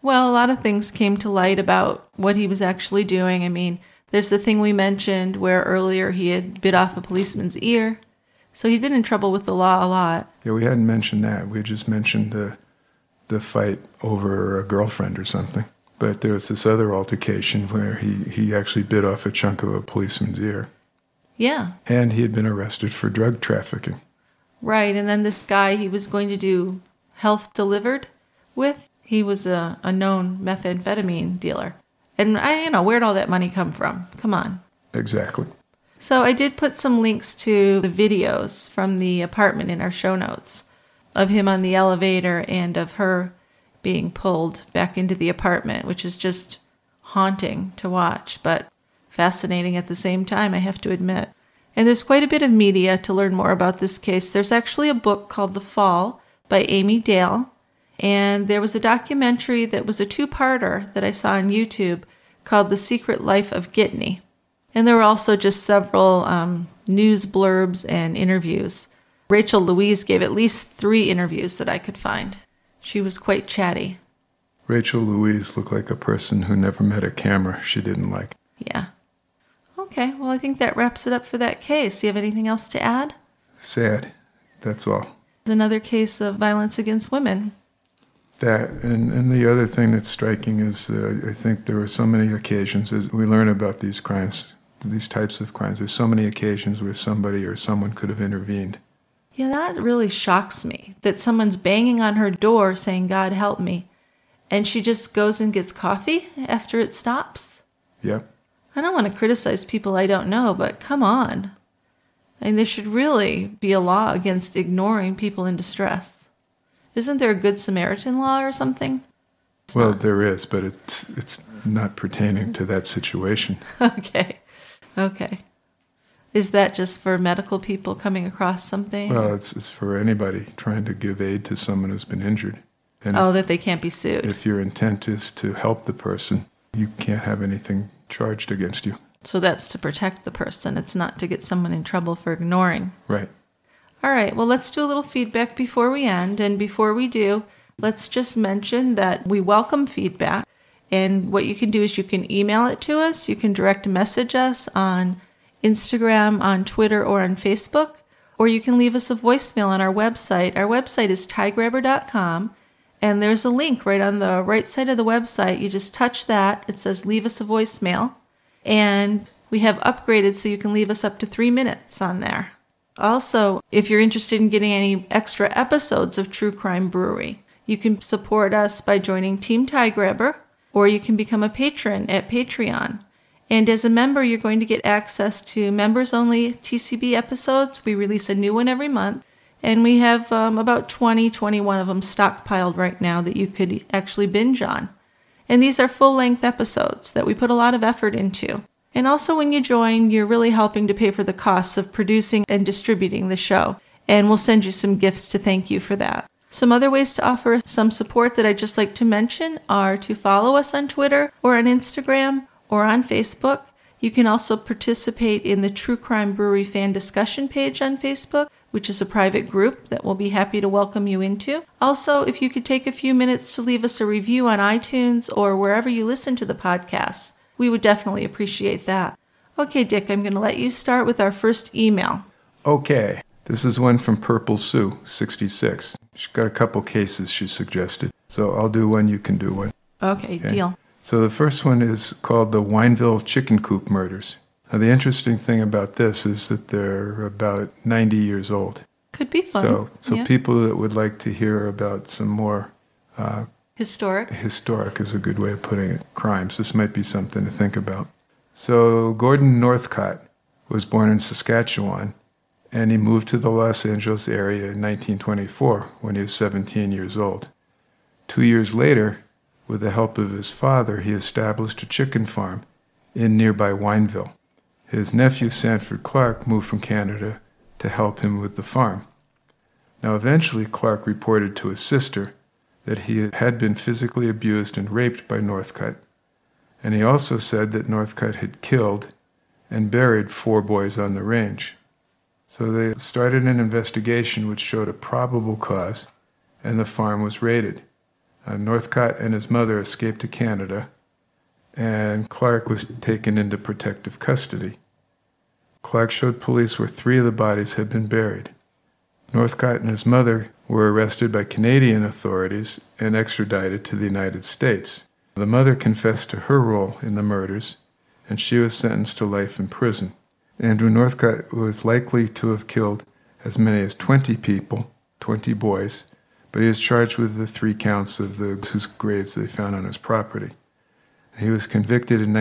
Well, a lot of things came to light about what he was actually doing. I mean, there's the thing we mentioned where earlier he had bit off a policeman's ear. So he'd been in trouble with the law a lot. Yeah, we hadn't mentioned that. We just mentioned the fight over a girlfriend or something. But there was this other altercation where he actually bit off a chunk of a policeman's ear. Yeah. And he had been arrested for drug trafficking. Right, and then this guy he was going to do health delivered with, he was a known methamphetamine dealer. And where'd all that money come from? Come on. Exactly. So I did put some links to the videos from the apartment in our show notes of him on the elevator and of her being pulled back into the apartment, which is just haunting to watch, but fascinating at the same time, I have to admit. And there's quite a bit of media to learn more about this case. There's actually a book called The Fall by Amy Dale, and there was a documentary that was a two-parter that I saw on YouTube called The Secret Life of Gitney. And there were also just several news blurbs and interviews. Rachel Louise gave at least 3 interviews that I could find. She was quite chatty. Rachel Louise looked like a person who never met a camera she didn't like. Yeah. Okay, well, I think that wraps it up for that case. Do you have anything else to add? Sad. That's all. Another case of violence against women. That, and the other thing that's striking is I think there were so many occasions as we learn about these crimes, these types of crimes, there's so many occasions where somebody or someone could have intervened. Yeah, that really shocks me, that someone's banging on her door saying, God help me, and she just goes and gets coffee after it stops. Yep. I don't want to criticize people I don't know, but come on. I mean, there should really be a law against ignoring people in distress. Isn't there a Good Samaritan law or something? Well, there is, but it's not pertaining to that situation. Okay. Is that just for medical people coming across something? Well, it's for anybody trying to give aid to someone who's been injured. And that they can't be sued. If your intent is to help the person, you can't have anything charged against you. So that's to protect the person. It's not to get someone in trouble for ignoring. Right. All right, well, let's do a little feedback before we end. And before we do, let's just mention that we welcome feedback. And what you can do is you can email it to us. You can direct message us on Instagram, on Twitter, or on Facebook. Or you can leave us a voicemail on our website. Our website is tiegrabber.com. And there's a link right on the right side of the website. You just touch that. It says leave us a voicemail. And we have upgraded so you can leave us up to 3 minutes on there. Also, if you're interested in getting any extra episodes of True Crime Brewery, you can support us by joining Team Tie Grabber, or you can become a patron at Patreon. And as a member, you're going to get access to members-only TCB episodes. We release a new one every month, and we have about 21 of them stockpiled right now that you could actually binge on. And these are full-length episodes that we put a lot of effort into. And also when you join, you're really helping to pay for the costs of producing and distributing the show. And we'll send you some gifts to thank you for that. Some other ways to offer some support that I'd just like to mention are to follow us on Twitter or on Instagram or on Facebook. You can also participate in the True Crime Brewery fan discussion page on Facebook, which is a private group that we'll be happy to welcome you into. Also, if you could take a few minutes to leave us a review on iTunes or wherever you listen to the podcasts, we would definitely appreciate that. Okay, Dick, I'm going to let you start with our first email. Okay. This is one from Purple Sue, 66. She's got a couple cases she suggested. So I'll do one, you can do one. Okay, deal. So the first one is called the Wineville Chicken Coop Murders. Now, the interesting thing about this is that they're about 90 years old. Could be fun. So yeah. People that would like to hear about some more... Historic is a good way of putting it. Crimes. This might be something to think about. So Gordon Northcott was born in Saskatchewan, and he moved to the Los Angeles area in 1924 when he was 17 years old. 2 years later, with the help of his father, he established a chicken farm in nearby Wineville. His nephew, Sanford Clark, moved from Canada to help him with the farm. Now, eventually, Clark reported to his sister that he had been physically abused and raped by Northcott. And he also said that Northcott had killed and buried 4 boys on the range. So they started an investigation which showed a probable cause, and the farm was raided. Northcott and his mother escaped to Canada, and Clark was taken into protective custody. Clark showed police where 3 of the bodies had been buried. Northcott and his mother were arrested by Canadian authorities and extradited to the United States. The mother confessed to her role in the murders, and she was sentenced to life in prison. Andrew Northcott was likely to have killed as many as 20 people, 20 boys, but he was charged with the 3 counts of whose graves they found on his property. He was convicted in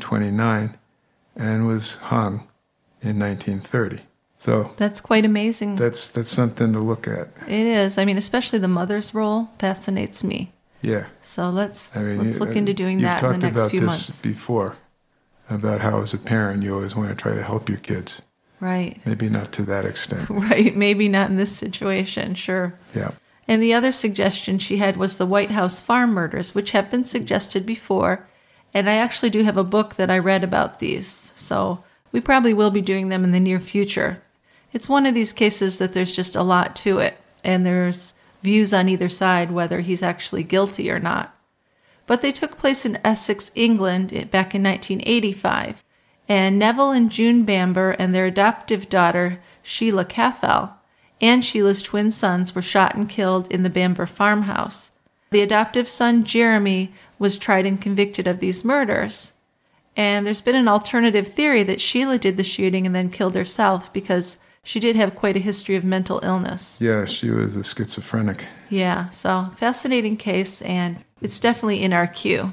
1929 and was hung in 1930. So that's quite amazing. That's something to look at. It is. I mean, especially the mother's role fascinates me. Yeah. So let's look into doing that in the next few months. You've talked about this before, about how as a parent you always want to try to help your kids. Right. Maybe not to that extent. Right. Maybe not in this situation. Sure. Yeah. And the other suggestion she had was the White House farm murders, which have been suggested before. And I actually do have a book that I read about these. So we probably will be doing them in the near future. It's one of these cases that there's just a lot to it, and there's views on either side whether he's actually guilty or not. But they took place in Essex, England, back in 1985, and Neville and June Bamber and their adoptive daughter, Sheila Caffell, and Sheila's twin sons were shot and killed in the Bamber farmhouse. The adoptive son, Jeremy, was tried and convicted of these murders. And there's been an alternative theory that Sheila did the shooting and then killed herself because she did have quite a history of mental illness. Yeah, she was a schizophrenic. Yeah, so fascinating case, and it's definitely in our queue.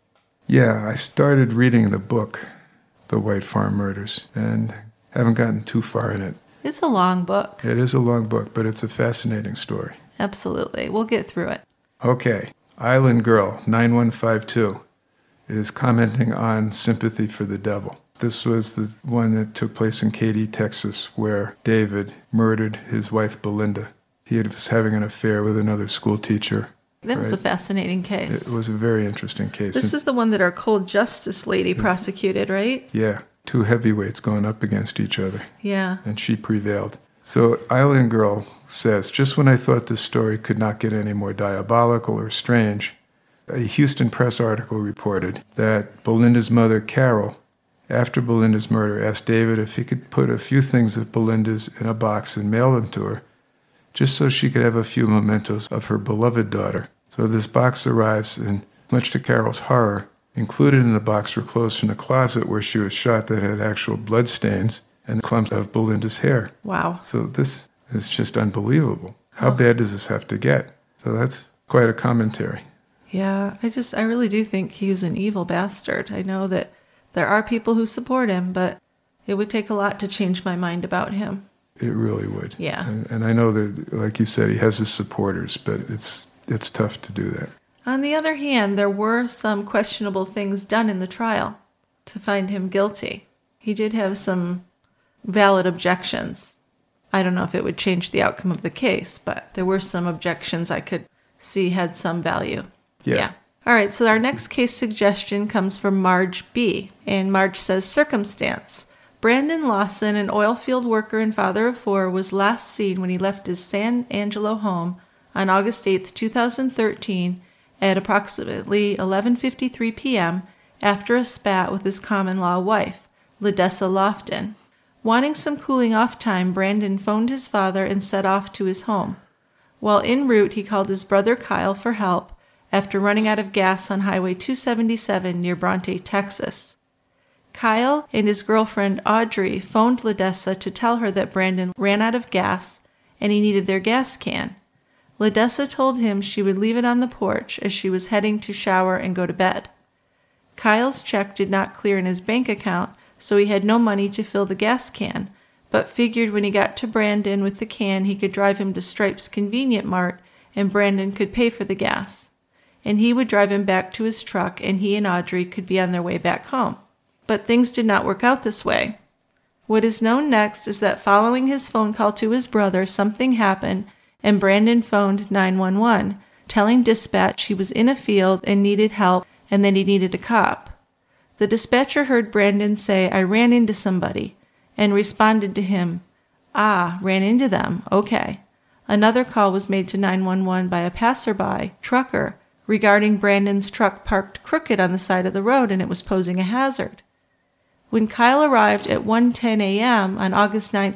Yeah, I started reading the book, The White Farm Murders, and haven't gotten too far in it. It's a long book. It is a long book, but it's a fascinating story. Absolutely. We'll get through it. Okay, Island Girl 9152 is commenting on Sympathy for the Devil. This was the one that took place in Katy, Texas, where David murdered his wife, Belinda. He was having an affair with another school teacher. That was a fascinating case. It was a very interesting case. This is the one that our cold justice lady prosecuted, right? Yeah, 2 heavyweights going up against each other. Yeah. And she prevailed. So Island Girl says, just when I thought this story could not get any more diabolical or strange, a Houston Press article reported that Belinda's mother, Carol, after Belinda's murder, asked David if he could put a few things of Belinda's in a box and mail them to her, just so she could have a few mementos of her beloved daughter. So this box arrives, and much to Carol's horror, included in the box were clothes from the closet where she was shot that had actual blood stains and clumps of Belinda's hair. Wow. So this is just unbelievable. How bad does this have to get? So that's quite a commentary. Yeah, I really do think he was an evil bastard. I know that there are people who support him, but it would take a lot to change my mind about him. It really would. Yeah. And I know that, like you said, he has his supporters, but it's tough to do that. On the other hand, there were some questionable things done in the trial to find him guilty. He did have some valid objections. I don't know if it would change the outcome of the case, but there were some objections I could see had some value. Yeah. All right, so our next case suggestion comes from Marge B. And Marge says, circumstance. Brandon Lawson, an oil field worker and father of 4, was last seen when he left his San Angelo home on August 8, 2013 at approximately 11:53 p.m. after a spat with his common-law wife, Ledessa Lofton. Wanting some cooling-off time, Brandon phoned his father and set off to his home. While en route, he called his brother Kyle for help after running out of gas on Highway 277 near Bronte, Texas. Kyle and his girlfriend Audrey phoned Ledessa to tell her that Brandon ran out of gas and he needed their gas can. Ledessa told him she would leave it on the porch as she was heading to shower and go to bed. Kyle's check did not clear in his bank account, so he had no money to fill the gas can, but figured when he got to Brandon with the can he could drive him to Stripes Convenient Mart and Brandon could pay for the gas. And he would drive him back to his truck and he and Audrey could be on their way back home. But things did not work out this way. What is known next is that following his phone call to his brother, something happened and Brandon phoned 911, telling dispatch he was in a field and needed help and that he needed a cop. The dispatcher heard Brandon say, "I ran into somebody," and responded to him, "Ah, ran into them, okay." Another call was made to 911 by a passerby, trucker, regarding Brandon's truck parked crooked on the side of the road and it was posing a hazard. When Kyle arrived at 1:10 a.m. on August 9,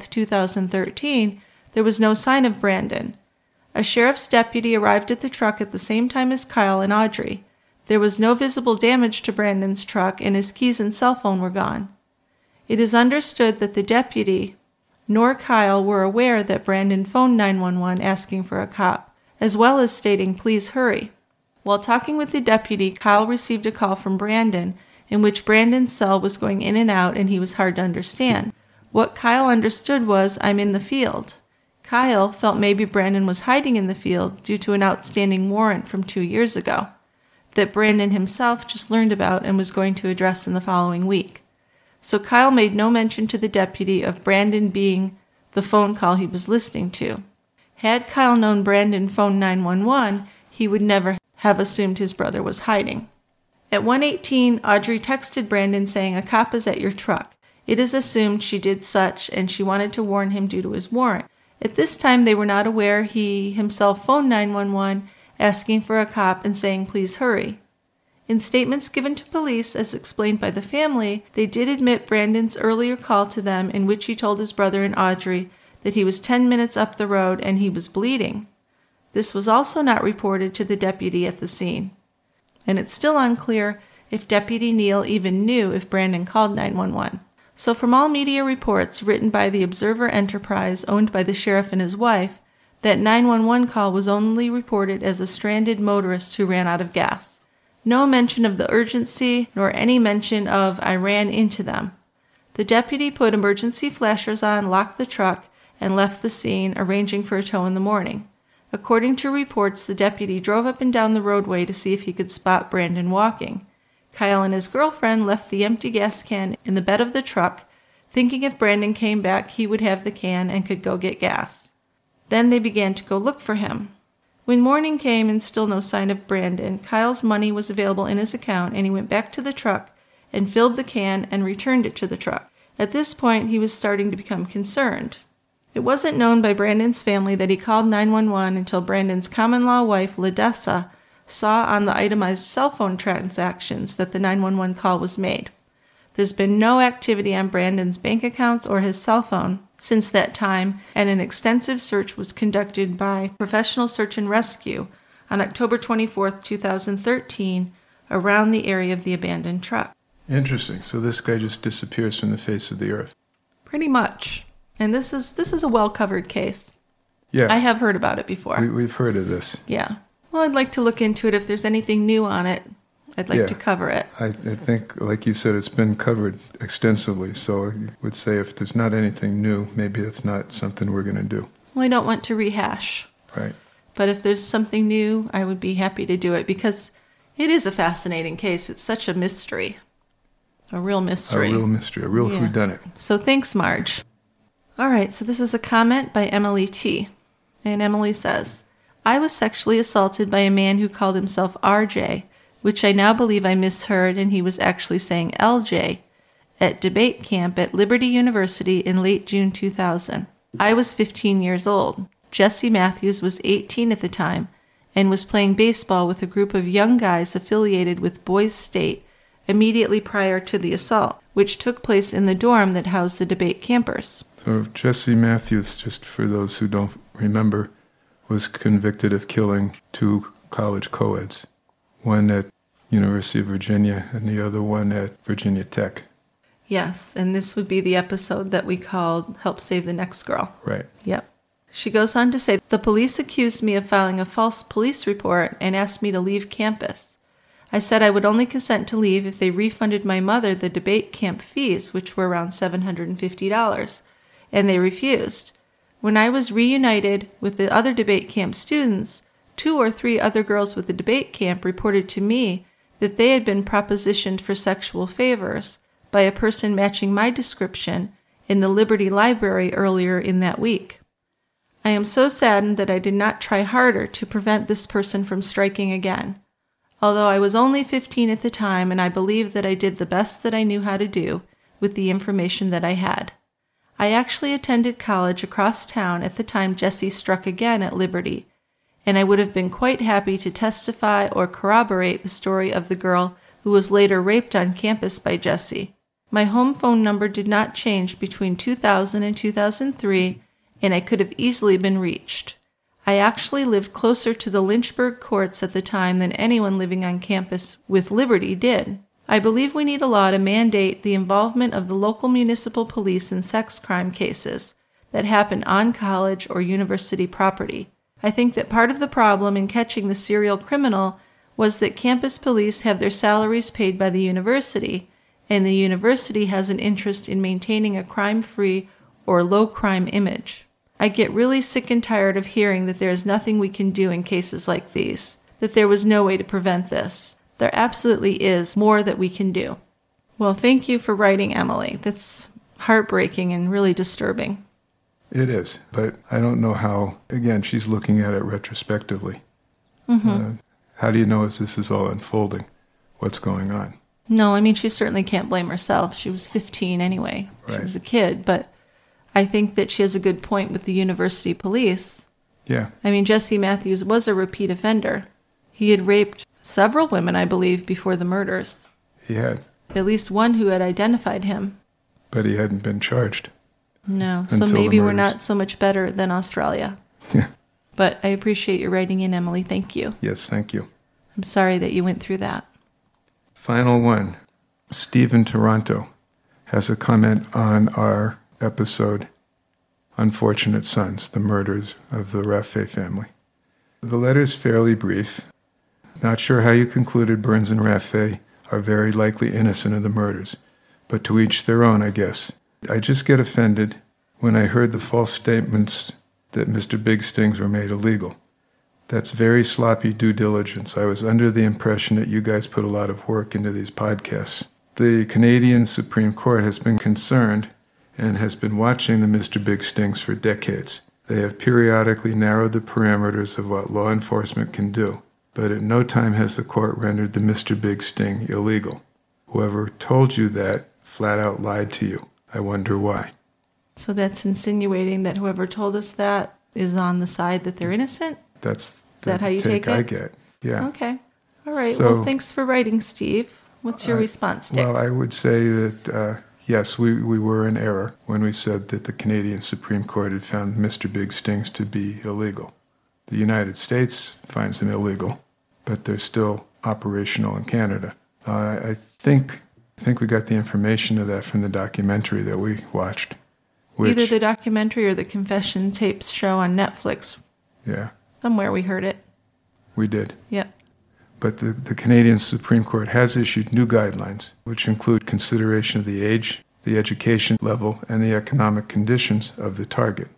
2013, there was no sign of Brandon. A sheriff's deputy arrived at the truck at the same time as Kyle and Audrey. There was no visible damage to Brandon's truck, and his keys and cell phone were gone. It is understood that the deputy nor Kyle were aware that Brandon phoned 911 asking for a cop, as well as stating, "Please hurry." While talking with the deputy, Kyle received a call from Brandon in which Brandon's cell was going in and out and he was hard to understand. What Kyle understood was, "I'm in the field." Kyle felt maybe Brandon was hiding in the field due to an outstanding warrant from 2 years ago that Brandon himself just learned about and was going to address in the following week. So Kyle made no mention to the deputy of Brandon being the phone call he was listening to. Had Kyle known Brandon phoned 911, he would never have assumed his brother was hiding. At 1:18, Audrey texted Brandon saying, "A cop is at your truck. It is assumed she did such, and she wanted to warn him due to his warrant." At this time, they were not aware he himself phoned 911, asking for a cop and saying, "Please hurry." In statements given to police, as explained by the family, they did admit Brandon's earlier call to them in which he told his brother and Audrey that he was 10 minutes up the road and he was bleeding. This was also not reported to the deputy at the scene. And it's still unclear if Deputy Neal even knew if Brandon called 911. So from all media reports written by the Observer Enterprise, owned by the sheriff and his wife, that 911 call was only reported as a stranded motorist who ran out of gas. No mention of the urgency, nor any mention of "I ran into them." The deputy put emergency flashers on, locked the truck, and left the scene, arranging for a tow in the morning. According to reports, the deputy drove up and down the roadway to see if he could spot Brandon walking. Kyle and his girlfriend left the empty gas can in the bed of the truck, thinking if Brandon came back, he would have the can and could go get gas. Then they began to go look for him. When morning came and still no sign of Brandon, Kyle's money was available in his account and he went back to the truck and filled the can and returned it to the truck. At this point, he was starting to become concerned. It wasn't known by Brandon's family that he called 911 until Brandon's common-law wife, Ledessa, saw on the itemized cell phone transactions that the 911 call was made. There's been no activity on Brandon's bank accounts or his cell phone since that time, and an extensive search was conducted by Professional Search and Rescue on October 24, 2013, around the area of the abandoned truck. Interesting. So this guy just disappears from the face of the earth. Pretty much. And this is a well-covered case. Yeah. I have heard about it before. We've heard of this. Yeah. Well, I'd like to look into it. If there's anything new on it, I'd like to cover it. I think, like you said, it's been covered extensively. So I would say if there's not anything new, maybe it's not something we're going to do. Well, I don't want to rehash. Right. But if there's something new, I would be happy to do it because it is a fascinating case. It's such a mystery. A real mystery. A real mystery. A real whodunit. So thanks, Marge. All right, so this is a comment by Emily T. And Emily says, "I was sexually assaulted by a man who called himself RJ, which I now believe I misheard and he was actually saying LJ, at debate camp at Liberty University in late June 2000. I was 15 years old. Jesse Matthews was 18 at the time and was playing baseball with a group of young guys affiliated with Boys State immediately prior to the assault, which took place in the dorm that housed the debate campers." So Jesse Matthews, just for those who don't remember, was convicted of killing 2 college co-eds, one at University of Virginia and the other one at Virginia Tech. Yes, and this would be the episode that we called Help Save the Next Girl. Right. Yep. She goes on to say, "The police accused me of filing a false police report and asked me to leave campus. I said I would only consent to leave if they refunded my mother the debate camp fees, which were around $750, and they refused. When I was reunited with the other debate camp students, 2 or 3 other girls with the debate camp reported to me that they had been propositioned for sexual favors by a person matching my description in the Liberty Library earlier in that week. I am so saddened that I did not try harder to prevent this person from striking again. Although I was only 15 at the time, and I believe that I did the best that I knew how to do with the information that I had. I actually attended college across town at the time Jesse struck again at Liberty, and I would have been quite happy to testify or corroborate the story of the girl who was later raped on campus by Jesse. My home phone number did not change between 2000 and 2003, and I could have easily been reached. I actually lived closer to the Lynchburg courts at the time than anyone living on campus with Liberty did. I believe we need a law to mandate the involvement of the local municipal police in sex crime cases that happen on college or university property. I think that part of the problem in catching the serial criminal was that campus police have their salaries paid by the university, and the university has an interest in maintaining a crime-free or low-crime image. I get really sick and tired of hearing that there is nothing we can do in cases like these, that there was no way to prevent this. There absolutely is more that we can do. Well, thank you for writing, Emily. That's heartbreaking and really disturbing. It is, but I don't know how, again, she's looking at it retrospectively. How do you know as this is all unfolding? What's going on? No, I mean, she certainly can't blame herself. She was 15 anyway. Right. She was a kid, but I think that she has a good point with the university police. Yeah. I mean, Jesse Matthews was a repeat offender. He had raped several women, I believe, before the murders. He had. At least one who had identified him. But he hadn't been charged. No, so Until maybe the we're murders. not so much better than Australia. Yeah. But I appreciate your writing in, Emily. Thank you. Yes, thank you. I'm sorry that you went through that. Final one. Stephen Toronto has a comment on our episode, Unfortunate Sons, the murders of the Raffay family. The letter is fairly brief. Not sure how you concluded Burns and Raffay are very likely innocent of the murders, but to each their own, I guess. I just get offended when I heard the false statements that Mr. Big Stings were made illegal. That's very sloppy due diligence. I was under the impression that you guys put a lot of work into these podcasts. The Canadian Supreme Court has been concerned and has been watching the Mr. Big Stings for decades. They have periodically narrowed the parameters of what law enforcement can do, but at no time has the court rendered the Mr. Big Sting illegal. Whoever told you that flat out lied to you. I wonder why. So that's insinuating that whoever told us that is on the side that they're innocent? That's Is that how you take I it? get. Yeah. Okay. All right. So- well, thanks for writing, Steve. What's your response, Dick? Well, I would say that, yes, we were in error when we said that the Canadian Supreme Court had found Mr. Big Stings to be illegal. The United States finds them illegal, but they're still operational in Canada. I think we got the information of that from the documentary that we watched. Which, Either the documentary or the confession tapes show on Netflix. yeah, Somewhere we heard it. we did. Yep. But the Canadian Supreme Court has issued new guidelines, which include consideration of the age, the education level, and the economic conditions of the target.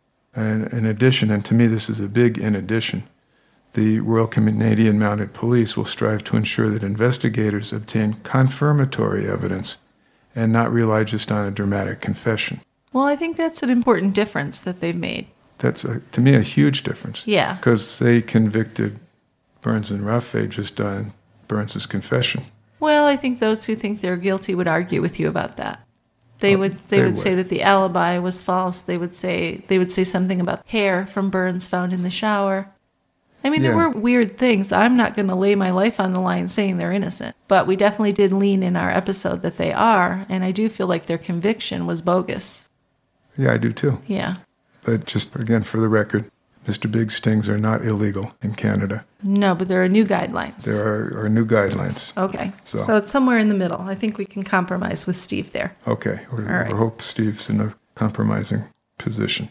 And in addition, and to me this is a big in addition, the Royal Canadian Mounted Police will strive to ensure that investigators obtain confirmatory evidence and not rely just on a dramatic confession. Well, I think that's an important difference that they've made. That's, to me, a huge difference. Yeah. Because they convicted Burns and Raffay just on Burns' confession. Well, I think those who think they're guilty would argue with you about that. They would say that the alibi was false. They would say something about hair from Burns found in the shower. I mean, there Yeah. were weird things. I'm not going to lay my life on the line saying they're innocent, but we definitely did lean in our episode that they are, and I do feel like their conviction was bogus. Yeah, I do too. Yeah. But just again, for the record, Mr. Big Stings are not illegal in Canada. No, but there are new guidelines. There are new guidelines. Okay. So- So it's somewhere in the middle. I think we can compromise with Steve there. Okay, All right. we hope Steve's in a compromising position.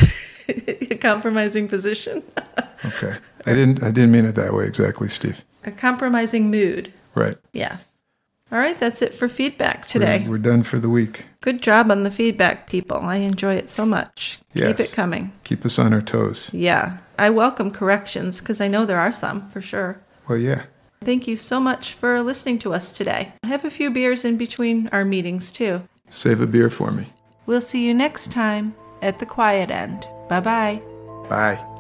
A compromising position. Okay, I didn't mean it that way exactly, Steve. A compromising mood. Right. Yes. All right, that's it for feedback today. We're done for the week. Good job on the feedback, people. I enjoy it so much. Yes. Keep it coming. Keep us on our toes. Yeah. I welcome corrections because I know there are some for sure. Well, yeah. Thank you so much for listening to us today. I have a few beers in between our meetings too. Save a beer for me. We'll see you next time at the quiet end. Bye-bye. Bye.